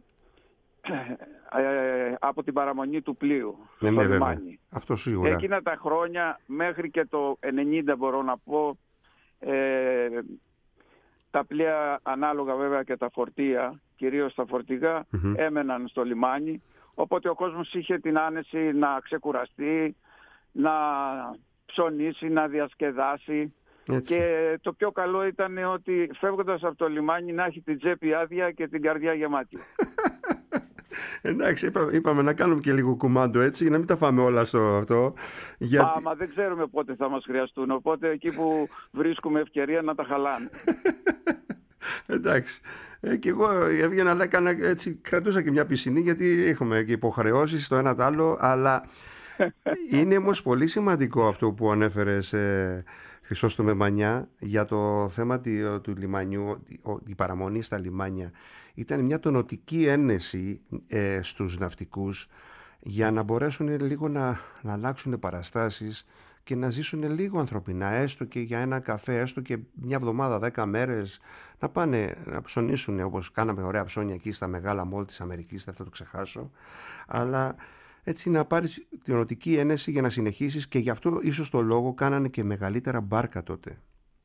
[SPEAKER 3] ε, από την παραμονή του πλοίου,
[SPEAKER 1] ναι,
[SPEAKER 3] στο
[SPEAKER 1] ναι,
[SPEAKER 3] λιμάνι.
[SPEAKER 1] Αυτό σίγουρα.
[SPEAKER 3] Εκείνα τα χρόνια, μέχρι και το ενενήντα μπορώ να πω, ε, τα πλοία, ανάλογα βέβαια και τα φορτία, κυρίως τα φορτηγά, mm-hmm. έμεναν στο λιμάνι, οπότε ο κόσμος είχε την άνεση να ξεκουραστεί, να ψωνίσει, να διασκεδάσει. Έτσι. Και το πιο καλό ήταν ότι φεύγοντας από το λιμάνι να έχει την τσέπη άδεια και την καρδιά γεμάτη.
[SPEAKER 1] Εντάξει, είπα, είπαμε να κάνουμε και λίγο κουμάντο έτσι, για να μην τα φάμε όλα στο αυτό. Γιατί...
[SPEAKER 3] Άμα δεν ξέρουμε πότε θα μας χρειαστούν, οπότε εκεί που βρίσκουμε ευκαιρία να τα χαλάμε.
[SPEAKER 1] Εντάξει. Ε, και εγώ έβγαινα, αλλά έκανα, έτσι, κρατούσα και μια πισινή, γιατί έχουμε και υποχρεώσεις το ένα το άλλο, αλλά είναι όμως πολύ σημαντικό αυτό που ανέφερες, ε, Χρυσόστομε Μανιά, για το θέμα του λιμανιού, η παραμονή στα λιμάνια. Ήταν μια τονωτική ένεση ε, στους ναυτικούς. για να μπορέσουν λίγο να, να αλλάξουν παραστάσεις και να ζήσουν λίγο ανθρωπινά, έστω και για ένα καφέ, έστω και μια εβδομάδα, δέκα μέρες, να πάνε να ψωνίσουν, όπως κάναμε ωραία ψώνια εκεί στα μεγάλα μόλ της Αμερικής, δεν θα το ξεχάσω, αλλά έτσι να πάρεις την οτική ένεση για να συνεχίσεις, και γι' αυτό ίσως το λόγο κάνανε και μεγαλύτερα μπάρκα τότε.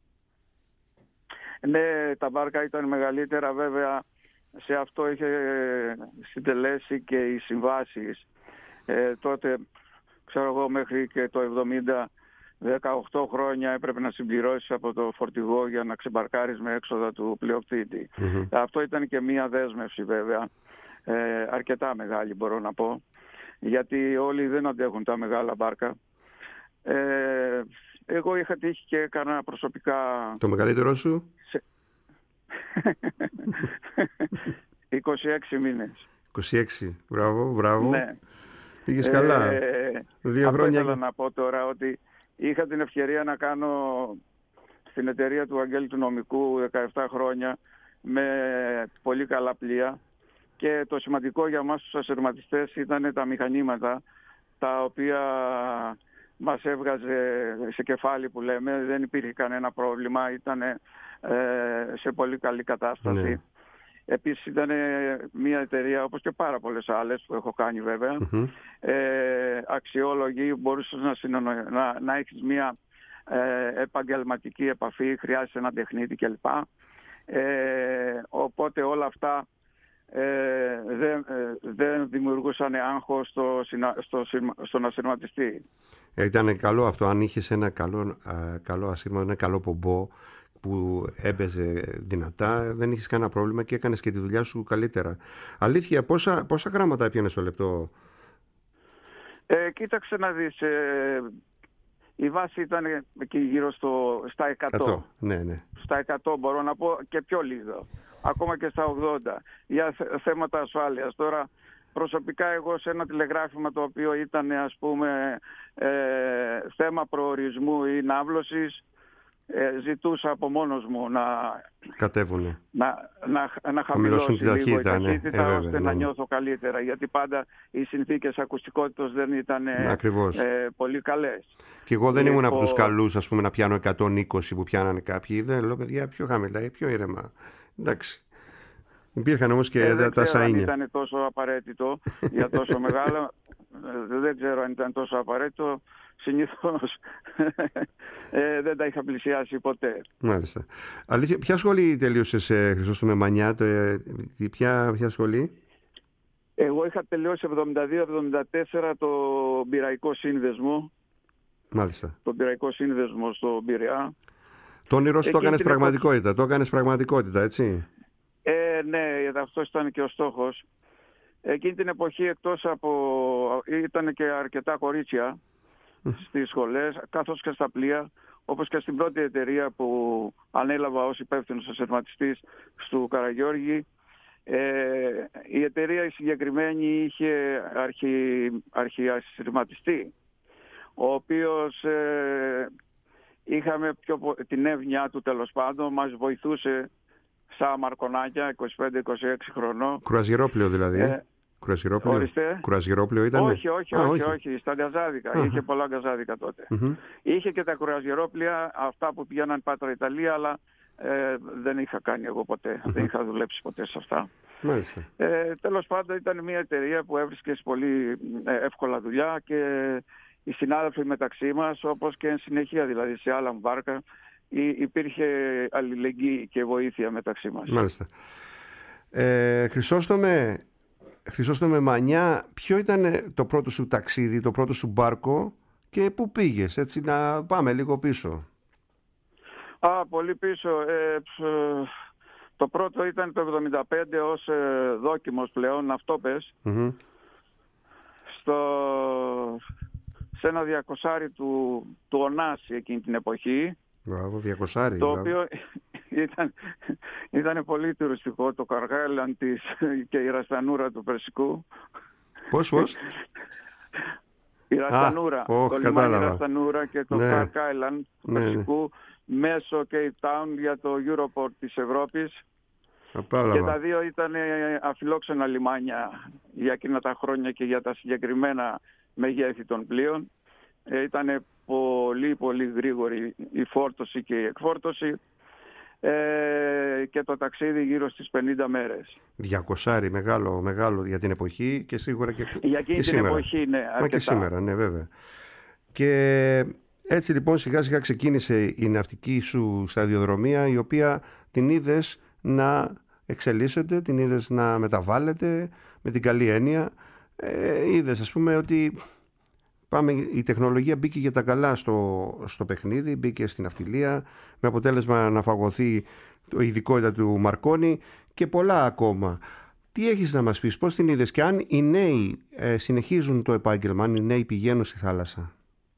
[SPEAKER 3] Ναι, τα μπάρκα ήταν μεγαλύτερα, βέβαια σε αυτό είχε συντελέσει και οι συμβάσεις. Ε, τότε, ξέρω εγώ, μέχρι και το εβδομήντα, δεκαοκτώ χρόνια έπρεπε να συμπληρώσεις από το φορτηγό για να ξεμπαρκάρεις με έξοδα του πλειοκτήτη. Mm-hmm. Αυτό ήταν και μία δέσμευση, βέβαια, ε, αρκετά μεγάλη μπορώ να πω, γιατί όλοι δεν αντέχουν τα μεγάλα μπάρκα. Ε, εγώ είχα τύχει και έκανα προσωπικά...
[SPEAKER 1] Το μεγαλύτερό σου?
[SPEAKER 3] Σε... είκοσι έξι μήνες.
[SPEAKER 1] είκοσι έξι, μπράβο, μπράβο.
[SPEAKER 3] Ναι.
[SPEAKER 1] Πήγες καλά.
[SPEAKER 3] Ε,
[SPEAKER 1] Δύο χρόνια.
[SPEAKER 3] Ήθελα να πω τώρα ότι είχα την ευκαιρία να κάνω στην εταιρεία του Αγγέλη του Νομικού δεκαεπτά χρόνια με πολύ καλά πλοία, και το σημαντικό για μας τους ασυρματιστές ήταν τα μηχανήματα τα οποία μας έβγαζε σε κεφάλι, που λέμε. Δεν υπήρχε κανένα πρόβλημα, ήταν ε, σε πολύ καλή κατάσταση. Ναι. Επίσης ήταν μια εταιρεία, όπως και πάρα πολλές άλλες που έχω κάνει βέβαια, mm-hmm. ε, αξιόλογη, μπορούσες να, συνεννο... να, να έχεις μια ε, επαγγελματική επαφή, χρειάζεσαι ένα τεχνίτη κλπ. Ε, οπότε όλα αυτά ε, δεν, ε, δεν δημιουργούσαν άγχος στο, στο, στον ασυρματιστή.
[SPEAKER 1] Ε, ήταν καλό αυτό, αν είχες ένα καλό, α, καλό ασύρματο, ένα καλό πομπό που έπαιζε δυνατά, δεν είχες κανένα πρόβλημα και έκανες και τη δουλειά σου καλύτερα. Αλήθεια, πόσα, πόσα γράμματα έπιανες το λεπτό?
[SPEAKER 3] Ε, κοίταξε να δεις, ε, η βάση ήταν εκεί γύρω στο, στα εκατό. εκατό.
[SPEAKER 1] Ναι, ναι.
[SPEAKER 3] Στα εκατό μπορώ να πω, και πιο λίγο. Ακόμα και στα ογδόντα. Για θέματα ασφάλειας. Τώρα, προσωπικά εγώ σε ένα τηλεγράφημα το οποίο ήταν, ας πούμε, ε, θέμα προορισμού ή ναύλωσης, Ε, ζητούσα από μόνος μου να
[SPEAKER 1] κατέβουνε,
[SPEAKER 3] να, να, να χαμηλώσουν
[SPEAKER 1] τη ταχύτητα,
[SPEAKER 3] λίγο η ταχύτητα,
[SPEAKER 1] ναι,
[SPEAKER 3] ώστε
[SPEAKER 1] βέβαια,
[SPEAKER 3] να
[SPEAKER 1] ναι.
[SPEAKER 3] νιώθω καλύτερα, γιατί πάντα οι συνθήκες ακουστικότητας δεν ήταν ε, πολύ καλές.
[SPEAKER 1] Και εγώ δεν ήμουν
[SPEAKER 3] λοιπόν...
[SPEAKER 1] από τους καλούς, ας πούμε, να πιάνω εκατόν είκοσι που πιάνανε κάποιοι. Δεν λέω, παιδιά, πιο χαμηλά ή πιο ήρεμα. Εντάξει. Υπήρχαν όμως και
[SPEAKER 3] ε,
[SPEAKER 1] τα, τα σαΐνια.
[SPEAKER 3] Δεν ξέρω αν ήταν τόσο απαραίτητο για τόσο μεγάλο. Δεν ξέρω αν ήταν τόσο απαραίτητο. Συνήθως ε, δεν τα είχα πλησιάσει ποτέ.
[SPEAKER 1] Μάλιστα. Αλήθεια, ποια σχολή τελείωσες, ε, Χρυσόστομε Μανιά, το, ε, ποια, ποια σχολή?
[SPEAKER 3] Εγώ είχα τελειώσει εβδομήντα δύο εβδομήντα τέσσερα το Πειραϊκό Σύνδεσμο.
[SPEAKER 1] Μάλιστα.
[SPEAKER 3] Το Πειραϊκό Σύνδεσμο στο Πειραιά.
[SPEAKER 1] Το όνειρό σου το έκανες πραγματικότητα,
[SPEAKER 3] εποχή...
[SPEAKER 1] το έκανες πραγματικότητα, έτσι?
[SPEAKER 3] Ε, ναι, αυτό ήταν και ο στόχος. Εκείνη την εποχή, εκτός από... ήταν και αρκετά κορίτσια στις σχολές, καθώς και στα πλοία, όπως και στην πρώτη εταιρεία που ανέλαβα ως υπεύθυνος ασυρματιστής στο Καραγιώργη. Ε, η εταιρεία η συγκεκριμένη είχε αρχι, αρχιασυρματιστή, ο οποίος ε, είχαμε πιο, την εύνοιά του, τέλος πάντων, μας βοηθούσε σαν μαρκονάκια, είκοσι πέντε είκοσι έξι χρονών.
[SPEAKER 1] Κρουαζιερόπλαιο δηλαδή, ε, Κρουαζιερόπλαιο. Κρουαζιερόπλαιο ήταν?
[SPEAKER 3] Όχι, όχι,
[SPEAKER 1] Α,
[SPEAKER 3] όχι,
[SPEAKER 1] όχι,
[SPEAKER 3] όχι, στα γκαζάδικα.
[SPEAKER 1] Uh-huh.
[SPEAKER 3] Είχε πολλά γκαζάδικα τότε.
[SPEAKER 1] Uh-huh.
[SPEAKER 3] Είχε και τα κρουαζιερόπλαια, αυτά που πηγαίναν Πάτρα Ιταλία, αλλά ε, δεν είχα κάνει εγώ ποτέ. Uh-huh. Δεν είχα δουλέψει ποτέ σε αυτά.
[SPEAKER 1] Μάλιστα.
[SPEAKER 3] Ε, τέλος πάντων, ήταν μια εταιρεία που έβρισκε πολύ ε, εύκολα δουλειά, και οι συνάδελφοι μεταξύ μας, όπως και εν συνεχεία δηλαδή σε άλλα μπάρκα, υπήρχε αλληλεγγύη και βοήθεια μεταξύ μας.
[SPEAKER 1] Μάλιστα. Ε, Χρυσόστομε, Χρυσόστομε Μανιά, ποιο ήταν το πρώτο σου ταξίδι, το πρώτο σου μπάρκο, και πού πήγες, έτσι, να πάμε λίγο πίσω?
[SPEAKER 3] Α, πολύ πίσω. Ε, ψ, το πρώτο ήταν το εβδομήντα πέντε ως ε, δόκιμος πλέον ναυτόπες, mm-hmm. στο, σε ένα διακοσάρι του, του Ωνάση εκείνη την εποχή.
[SPEAKER 1] Μπράβο, διακοσάρι.
[SPEAKER 3] Το
[SPEAKER 1] μπράβο.
[SPEAKER 3] οποίο ήταν, ήταν πολύ τουριστικό, το Καργάιλαν της και η Ραστανούρα του Περσικού.
[SPEAKER 1] Πώς, πώς?
[SPEAKER 3] Η Ραστανούρα,
[SPEAKER 1] ah, oh,
[SPEAKER 3] το λιμάνι Ραστανούρα και το
[SPEAKER 1] ναι.
[SPEAKER 3] Καργάιλαν του ναι, Περσικού, ναι. μέσω Cape Town για το Europort της Ευρώπης.
[SPEAKER 1] Απάλαβα.
[SPEAKER 3] Και τα δύο ήταν αφιλόξενα λιμάνια για εκείνα τα χρόνια και για τα συγκεκριμένα μεγέθη των πλοίων. Ήταν πολύ πολύ γρήγορη η φόρτωση και η εκφόρτωση ε, και το ταξίδι γύρω στις πενήντα μέρες.
[SPEAKER 1] διακόσια μεγάλο, μεγάλο για την εποχή και σίγουρα και,
[SPEAKER 3] για εκείνη
[SPEAKER 1] και
[SPEAKER 3] την
[SPEAKER 1] σήμερα.
[SPEAKER 3] εποχή, ναι, αρκετά.
[SPEAKER 1] Μα και σήμερα, ναι, βέβαια. Και έτσι λοιπόν σιγά σιγά ξεκίνησε η ναυτική σου σταδιοδρομία, η οποία την είδες να εξελίσσεται, την είδες να μεταβάλλεται με την καλή έννοια. Ε, είδες ας πούμε ότι πάμε, η τεχνολογία μπήκε για τα καλά στο, στο παιχνίδι, μπήκε στην ναυτιλία, με αποτέλεσμα να φαγωθεί η ειδικότητα του Μαρκόνι και πολλά ακόμα. Τι έχεις να μας πεις, πώς την είδες και αν οι νέοι ε, συνεχίζουν το επάγγελμα, αν οι νέοι πηγαίνουν στη θάλασσα?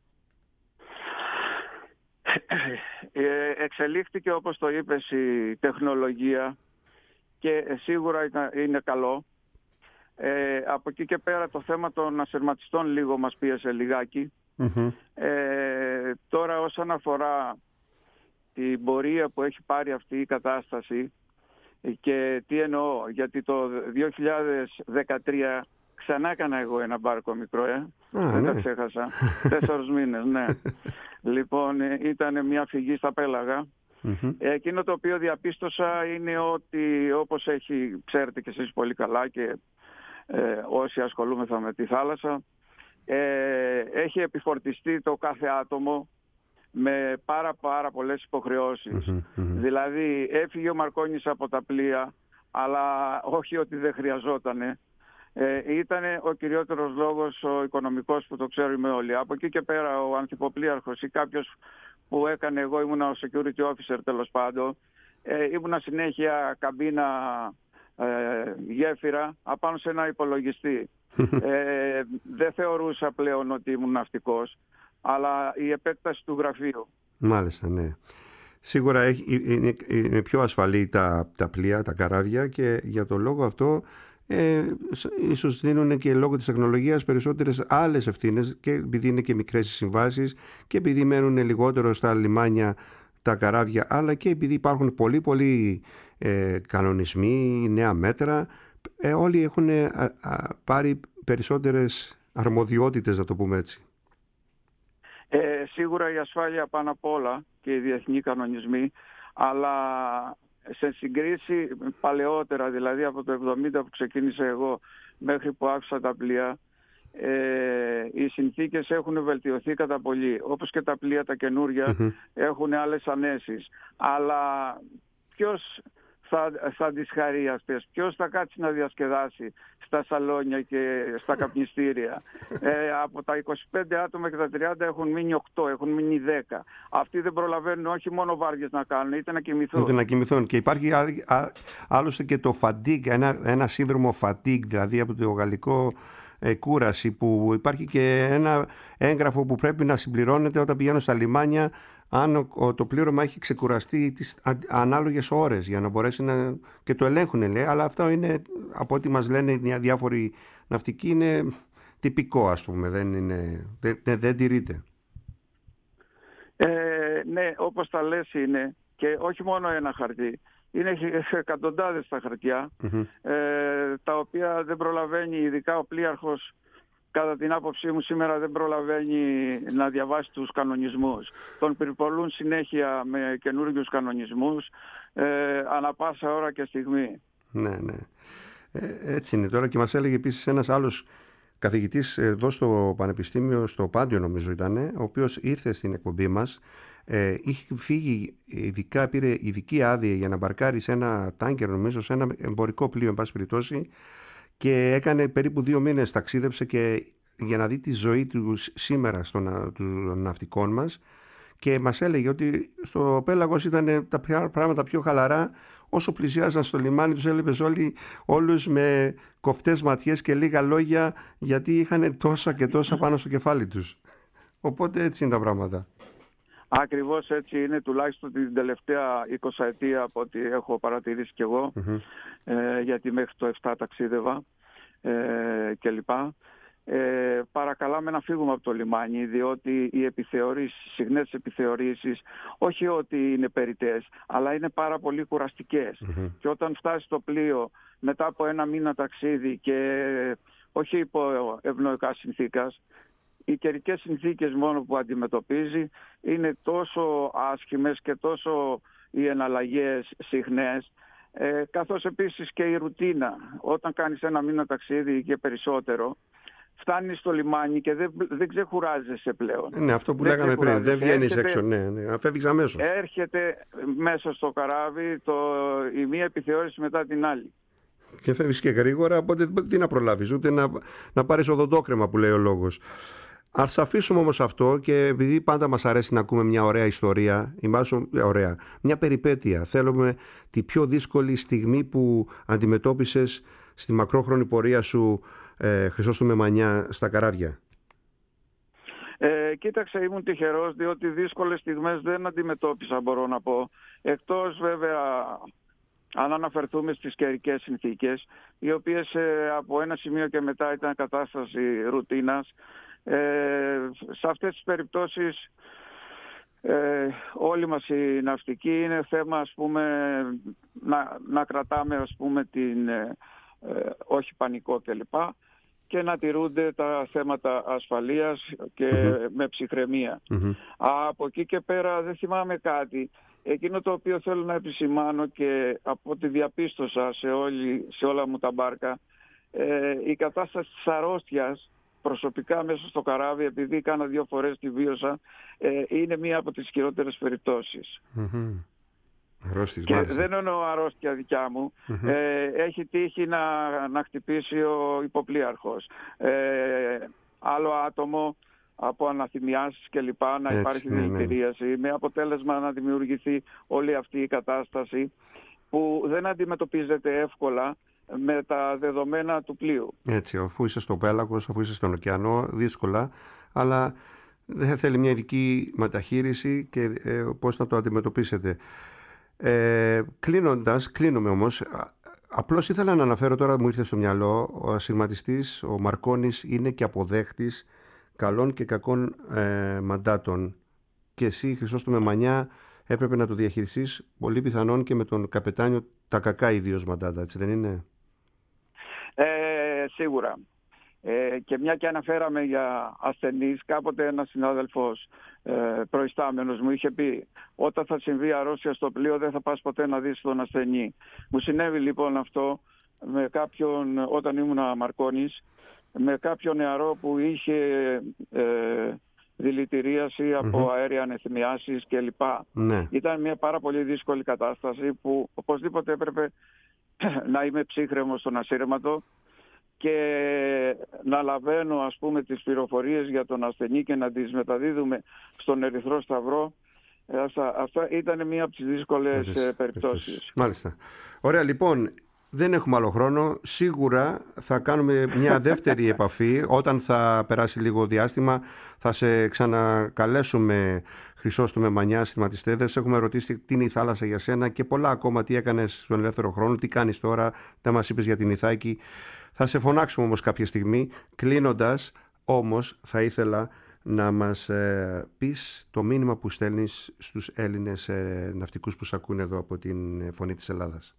[SPEAKER 3] Ε, εξελίχθηκε, όπως το είπες, η τεχνολογία και σίγουρα είναι καλό. Ε, από εκεί και πέρα το θέμα των ασερματιστών λίγο μας πίεσε λιγάκι. Mm-hmm. Ε, τώρα όσον αφορά την πορεία που έχει πάρει αυτή η κατάσταση, και τι εννοώ, γιατί το δύο χιλιάδες δεκατρία ξανά έκανα εγώ ένα μπάρκο μικρό, ε.
[SPEAKER 1] Α,
[SPEAKER 3] δεν
[SPEAKER 1] ναι.
[SPEAKER 3] τα ξέχασα. Τέσσερις μήνες, ναι. Λοιπόν, ήταν μια φυγή στα πέλαγα. Mm-hmm. Εκείνο το οποίο διαπίστωσα είναι ότι, όπως έχει, ξέρετε και εσείς πολύ καλά και ε, όσοι ασχολούμεθα με τη θάλασσα, ε, έχει επιφορτιστεί το κάθε άτομο με πάρα πάρα πολλές υποχρεώσεις. Mm-hmm, mm-hmm. Δηλαδή έφυγε ο Μαρκόνης από τα πλοία, αλλά όχι ότι δεν χρειαζότανε. Ε, ήταν ο κυριότερος λόγος ο οικονομικός που το ξέρουμε όλοι. Από εκεί και πέρα ο ανθυποπλοίαρχος ή κάποιος που έκανε, εγώ ήμουνα ο security officer τέλος πάντων, ε, ήμουνα συνέχεια καμπίνα ε, γέφυρα απάνω σε ένα υπολογιστή. ε, δεν θεωρούσα πλέον ότι ήμουν ναυτικός, αλλά η επέκταση του γραφείου.
[SPEAKER 1] Μάλιστα, ναι. Σίγουρα έχει, είναι, είναι πιο ασφαλή τα, τα πλοία, τα καράβια, και για τον λόγο αυτό ε, ίσως δίνουν και λόγω της τεχνολογίας περισσότερες άλλες ευθύνες, και επειδή είναι και μικρές οι συμβάσεις και επειδή μένουν λιγότερο στα λιμάνια τα καράβια, αλλά και επειδή υπάρχουν πολύ πολύ ε, κανονισμοί, νέα μέτρα, ε, όλοι έχουν ε, α, πάρει περισσότερες αρμοδιότητες, να το πούμε έτσι.
[SPEAKER 3] Ε, σίγουρα η ασφάλεια πάνω απ' όλα και οι διεθνοί κανονισμοί, αλλά σε συγκρίση παλαιότερα, δηλαδή από το εβδομήντα που ξεκίνησα εγώ μέχρι που άφησα τα πλοία, ε, οι συνθήκες έχουν βελτιωθεί κατά πολύ. Όπως και τα πλοία τα καινούρια mm-hmm. έχουν άλλες ανέσεις. Αλλά ποιος θα, θα τις χαρεί αυτές, ποιος θα κάτσει να διασκεδάσει στα σαλόνια και στα καπνιστήρια? ε, από τα είκοσι πέντε άτομα και τα τριάντα έχουν μείνει οκτώ, έχουν μείνει δέκα. Αυτοί δεν προλαβαίνουν όχι μόνο βάρδιες να κάνουν, είτε να κοιμηθούν.
[SPEAKER 1] Είτε να κοιμηθούν. Και υπάρχει α, α, άλλωστε και το fatigue, ένα, ένα σύνδρομο fatigue, δηλαδή από το γαλλικό ε, κούραση, που υπάρχει και ένα έγγραφο που πρέπει να συμπληρώνεται όταν πηγαίνουν στα λιμάνια, αν το πλήρωμα έχει ξεκουραστεί τις ανάλογες ώρες, για να μπορέσει να... και το ελέγχουν, λέει, αλλά αυτό είναι, από ό,τι μας λένε οι διάφοροι ναυτικοί, είναι τυπικό, ας πούμε, δεν, είναι, δεν, δεν, δεν τηρείται.
[SPEAKER 3] Ε, ναι, όπως τα λες είναι, και όχι μόνο ένα χαρτί, είναι εκατοντάδες τα χαρτιά, mm-hmm. ε, τα οποία δεν προλαβαίνει, ειδικά ο πλοίαρχος, κατά την άποψή μου σήμερα δεν προλαβαίνει να διαβάσει τους κανονισμούς. Τον πυρπολούν συνέχεια με καινούργιους κανονισμούς, ε, ανά πάσα ώρα και στιγμή.
[SPEAKER 1] Ναι, ναι. Ε, έτσι είναι τώρα. Και μας έλεγε επίσης ένας άλλος καθηγητής εδώ στο Πανεπιστήμιο, στο Πάντιο νομίζω ήταν, ο οποίος ήρθε στην εκπομπή μας, ε, είχε φύγει, ειδικά πήρε ειδική άδεια για να μπαρκάρει σε ένα τάνκερ, νομίζω, σε ένα εμπορικό πλοίο, εν πάση περιπτώσει, και έκανε περίπου δύο μήνες, ταξίδεψε και για να δει τη ζωή του σήμερα στον, των ναυτικών μας, και μας έλεγε ότι στο πέλαγος ήταν τα πράγματα πιο χαλαρά. Όσο πλησιάζαν στο λιμάνι τους έβλεπες όλοι, όλους με κοφτές ματιές και λίγα λόγια, γιατί είχαν τόσα και τόσα πάνω στο κεφάλι τους. Οπότε έτσι είναι τα πράγματα.
[SPEAKER 3] Ακριβώς έτσι είναι, τουλάχιστον την τελευταία εικοσαετία από ό,τι έχω παρατηρήσει κι εγώ, mm-hmm. ε, γιατί μέχρι το επτά ταξίδευα ε, κλπ. ε, παρακαλάμε να φύγουμε από το λιμάνι, διότι οι επιθεωρήσεις, συχνές επιθεωρήσεις, όχι ότι είναι περιττές, αλλά είναι πάρα πολύ κουραστικές. Mm-hmm. Και όταν φτάσει το πλοίο μετά από ένα μήνα ταξίδι και όχι υπό ευνοϊκά συνθήκας, οι καιρικές συνθήκες μόνο που αντιμετωπίζει είναι τόσο άσχημες και τόσο οι εναλλαγές συχνές, ε, καθώς επίσης και η ρουτίνα. Όταν κάνεις ένα μήνα ταξίδι και περισσότερο, φτάνεις στο λιμάνι και δεν, δεν ξεχουράζεσαι πλέον.
[SPEAKER 1] Ναι, αυτό που δεν λέγαμε πριν, δεν βγαίνεις έξω, ναι, ναι, φεύγεις αμέσως.
[SPEAKER 3] Έρχεται μέσα στο καράβι το, η μία επιθεώρηση μετά την άλλη.
[SPEAKER 1] Και φεύγεις και γρήγορα, οπότε τι να προλάβεις, ούτε να, να πάρεις οδοντόκρεμα που λέει ο λόγος. Ας αφήσουμε όμως αυτό, και επειδή πάντα μας αρέσει να ακούμε μια ωραία ιστορία, ή μάλλον ωραία, μια περιπέτεια, θέλουμε τη πιο δύσκολη στιγμή που αντιμετώπισες στη μακρόχρονη πορεία σου, ε, Χρυσόστομε Μανιά, στα καράβια.
[SPEAKER 3] Ε, κοίταξε, ήμουν τυχερός, διότι δύσκολες στιγμές δεν αντιμετώπισα, μπορώ να πω. Εκτός βέβαια, αν αναφερθούμε στις καιρικές συνθήκες, οι οποίες ε, από ένα σημείο και μετά ήταν κατάσταση ρουτίνας. Ε, σε αυτές τις περιπτώσεις ε, όλοι μας οι ναυτικοί είναι θέμα, ας πούμε, να, να κρατάμε, ας πούμε, την ε, ε, όχι πανικό κλπ, και να τηρούνται τα θέματα ασφαλείας και mm-hmm. με ψυχραιμία. Mm-hmm. Από εκεί και πέρα δεν θυμάμαι κάτι. Εκείνο το οποίο θέλω να επισημάνω, και από ό,τι διαπίστωσα σε, όλη, σε όλα μου τα μπάρκα, ε, η κατάσταση της αρρώστιας προσωπικά μέσα στο καράβι, επειδή κάνα δύο φορές τη βίωσα, ε, είναι μία από τις χειρότερες περιπτώσεις. Mm-hmm.
[SPEAKER 1] Αρρώστης,
[SPEAKER 3] και
[SPEAKER 1] μάλιστα.
[SPEAKER 3] Δεν εννοώ αρρώστια δικιά μου. Mm-hmm. Ε, έχει τύχει να, να χτυπήσει ο υποπλοίαρχος. Ε, άλλο άτομο από αναθυμιάσεις και λοιπά, να Έτσι, υπάρχει ναι, δηλητηρίαση, ναι. με αποτέλεσμα να δημιουργηθεί όλη αυτή η κατάσταση που δεν αντιμετωπίζεται εύκολα με τα δεδομένα του πλοίου.
[SPEAKER 1] Έτσι, αφού είσαι στο πέλαγος, αφού είσαι στον ωκεανό, δύσκολα, αλλά δεν θέλει μια ειδική μεταχείριση και ε, πώς να το αντιμετωπίσετε. Ε, κλείνοντας, κλείνουμε όμως, απλώς ήθελα να αναφέρω, τώρα μου ήρθε στο μυαλό, ο ασυρματιστής, ο Μαρκόνης, είναι και αποδέχτης καλών και κακών ε, μαντάτων, και εσύ, Χρυσόστομε Μανιά, έπρεπε να το διαχειριστείς πολύ πιθανόν και με τον καπετάνιο τα κακά ιδίως μαντάτα, έτσι δεν είναι?
[SPEAKER 3] Ε, σίγουρα. Ε, και μια και αναφέραμε για ασθενείς, κάποτε ένας συνάδελφος ε, προϊστάμενος μου είχε πει: όταν θα συμβεί αρρώστια στο πλοίο δεν θα πας ποτέ να δεις τον ασθενή. Μου συνέβη λοιπόν αυτό με κάποιον, όταν ήμουν Μαρκόνης, με κάποιον νεαρό που είχε ε, δηλητηρίαση από mm-hmm. αέρια ανεθυμιάσεις κλπ. Ναι. Ήταν μια πάρα πολύ δύσκολη κατάσταση που οπωσδήποτε έπρεπε να είμαι ψύχρεμος στον ασύρματο και να λαβαίνω, ας πούμε, τις πληροφορίες για τον ασθενή και να τις μεταδίδουμε στον Ερυθρό Σταυρό. Αυτά, αυτά ήταν μία από τις δύσκολες Έχεις, περιπτώσεις.
[SPEAKER 1] Μάλιστα. Ωραία, λοιπόν, δεν έχουμε άλλο χρόνο. Σίγουρα θα κάνουμε μια δεύτερη επαφή. Όταν θα περάσει λίγο διάστημα θα σε ξανακαλέσουμε, Χρυσόστομε Μανιά, ασυρματιστές. Έχουμε ρωτήσει τι είναι η θάλασσα για σένα και πολλά ακόμα, τι έκανες στον ελεύθερο χρόνο, τι κάνεις τώρα, δεν μας είπες για την Ιθάκη. Θα σε φωνάξουμε όμως κάποια στιγμή. Κλείνοντας όμως, θα ήθελα να μας ε, πεις το μήνυμα που στέλνεις στους Έλληνες ε, ναυτικούς που σε ακούνε εδώ από την Φωνή της Ελλάδας.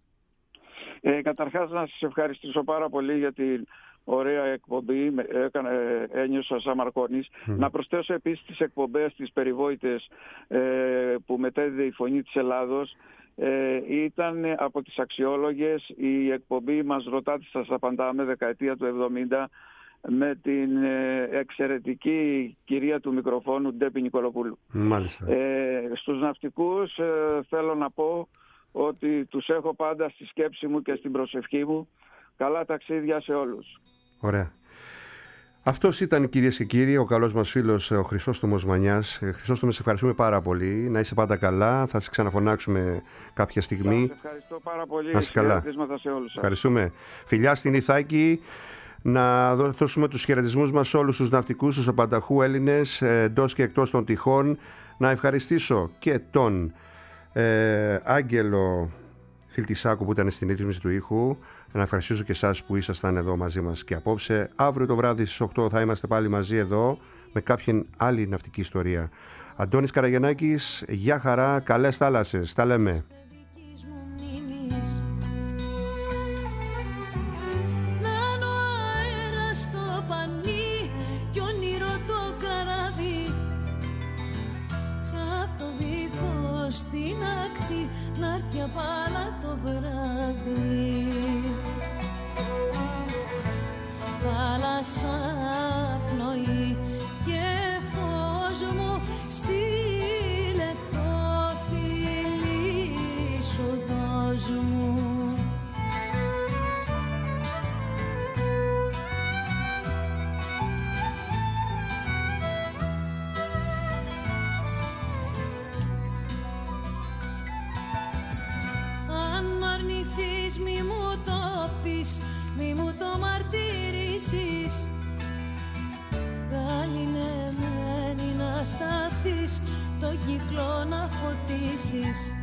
[SPEAKER 3] Ε, καταρχάς να σας ευχαριστήσω πάρα πολύ για την ωραία εκπομπή, έκανε, ένιωσα σαν Μαρκόνης. Mm. Να προσθέσω επίσης τις εκπομπές, τις περιβόητες ε, που μετέδιδε η Φωνή της Ελλάδος. Ε, ήταν από τις αξιόλογες. Η εκπομπή μας ρωτάτε, σας απαντάμε, δεκαετία του εβδομήντα, με την ε, εξαιρετική κυρία του μικροφόνου Ντέπη Νικολοπούλου.
[SPEAKER 1] Μάλιστα.
[SPEAKER 3] Ε, στους ναυτικούς ε, θέλω να πω ότι τους έχω πάντα στη σκέψη μου και στην προσευχή μου. Καλά ταξίδια σε όλους.
[SPEAKER 1] Ωραία. Αυτός ήταν, κυρίες και κύριοι, ο καλός μας φίλος ο Χρυσόστομος Μανιάς. Χρυσόστομε, σε ευχαριστούμε πάρα πολύ. Να είσαι πάντα καλά. Θα σε ξαναφωνάξουμε κάποια στιγμή.
[SPEAKER 3] Σας ευχαριστώ πάρα πολύ.
[SPEAKER 1] Να είσαι καλά.
[SPEAKER 3] Σε όλους σας.
[SPEAKER 1] Ευχαριστούμε. Φιλιά στην Ιθάκη. Να δώσουμε τους χαιρετισμούς μας σε όλους τους ναυτικούς, τους απανταχού Έλληνες, εντός και εκτός των τυχών. Να ευχαριστήσω και τον ε, Άγγελο Φιλτισάκου που ήταν στην ρύθμιση του ήχου. Να ευχαριστήσω και εσάς που ήσασταν εδώ μαζί μας και απόψε. Αύριο το βράδυ στις οκτώ θα είμαστε πάλι μαζί εδώ με κάποια άλλη ναυτική ιστορία. Αντώνης Καραγεννάκης, γεια χαρά, καλές θάλασσες, τα λέμε.
[SPEAKER 5] Στην ακτή να'ρθει απάλα το βράδυ, θάλασσα πνοή και φως μου, στείλε το φιλί σου, δώσ' μου. Μη μου το πεις, μη μου το μαρτυρήσεις, γαληνεμένη να σταθείς, το κύκλο να φωτίσεις.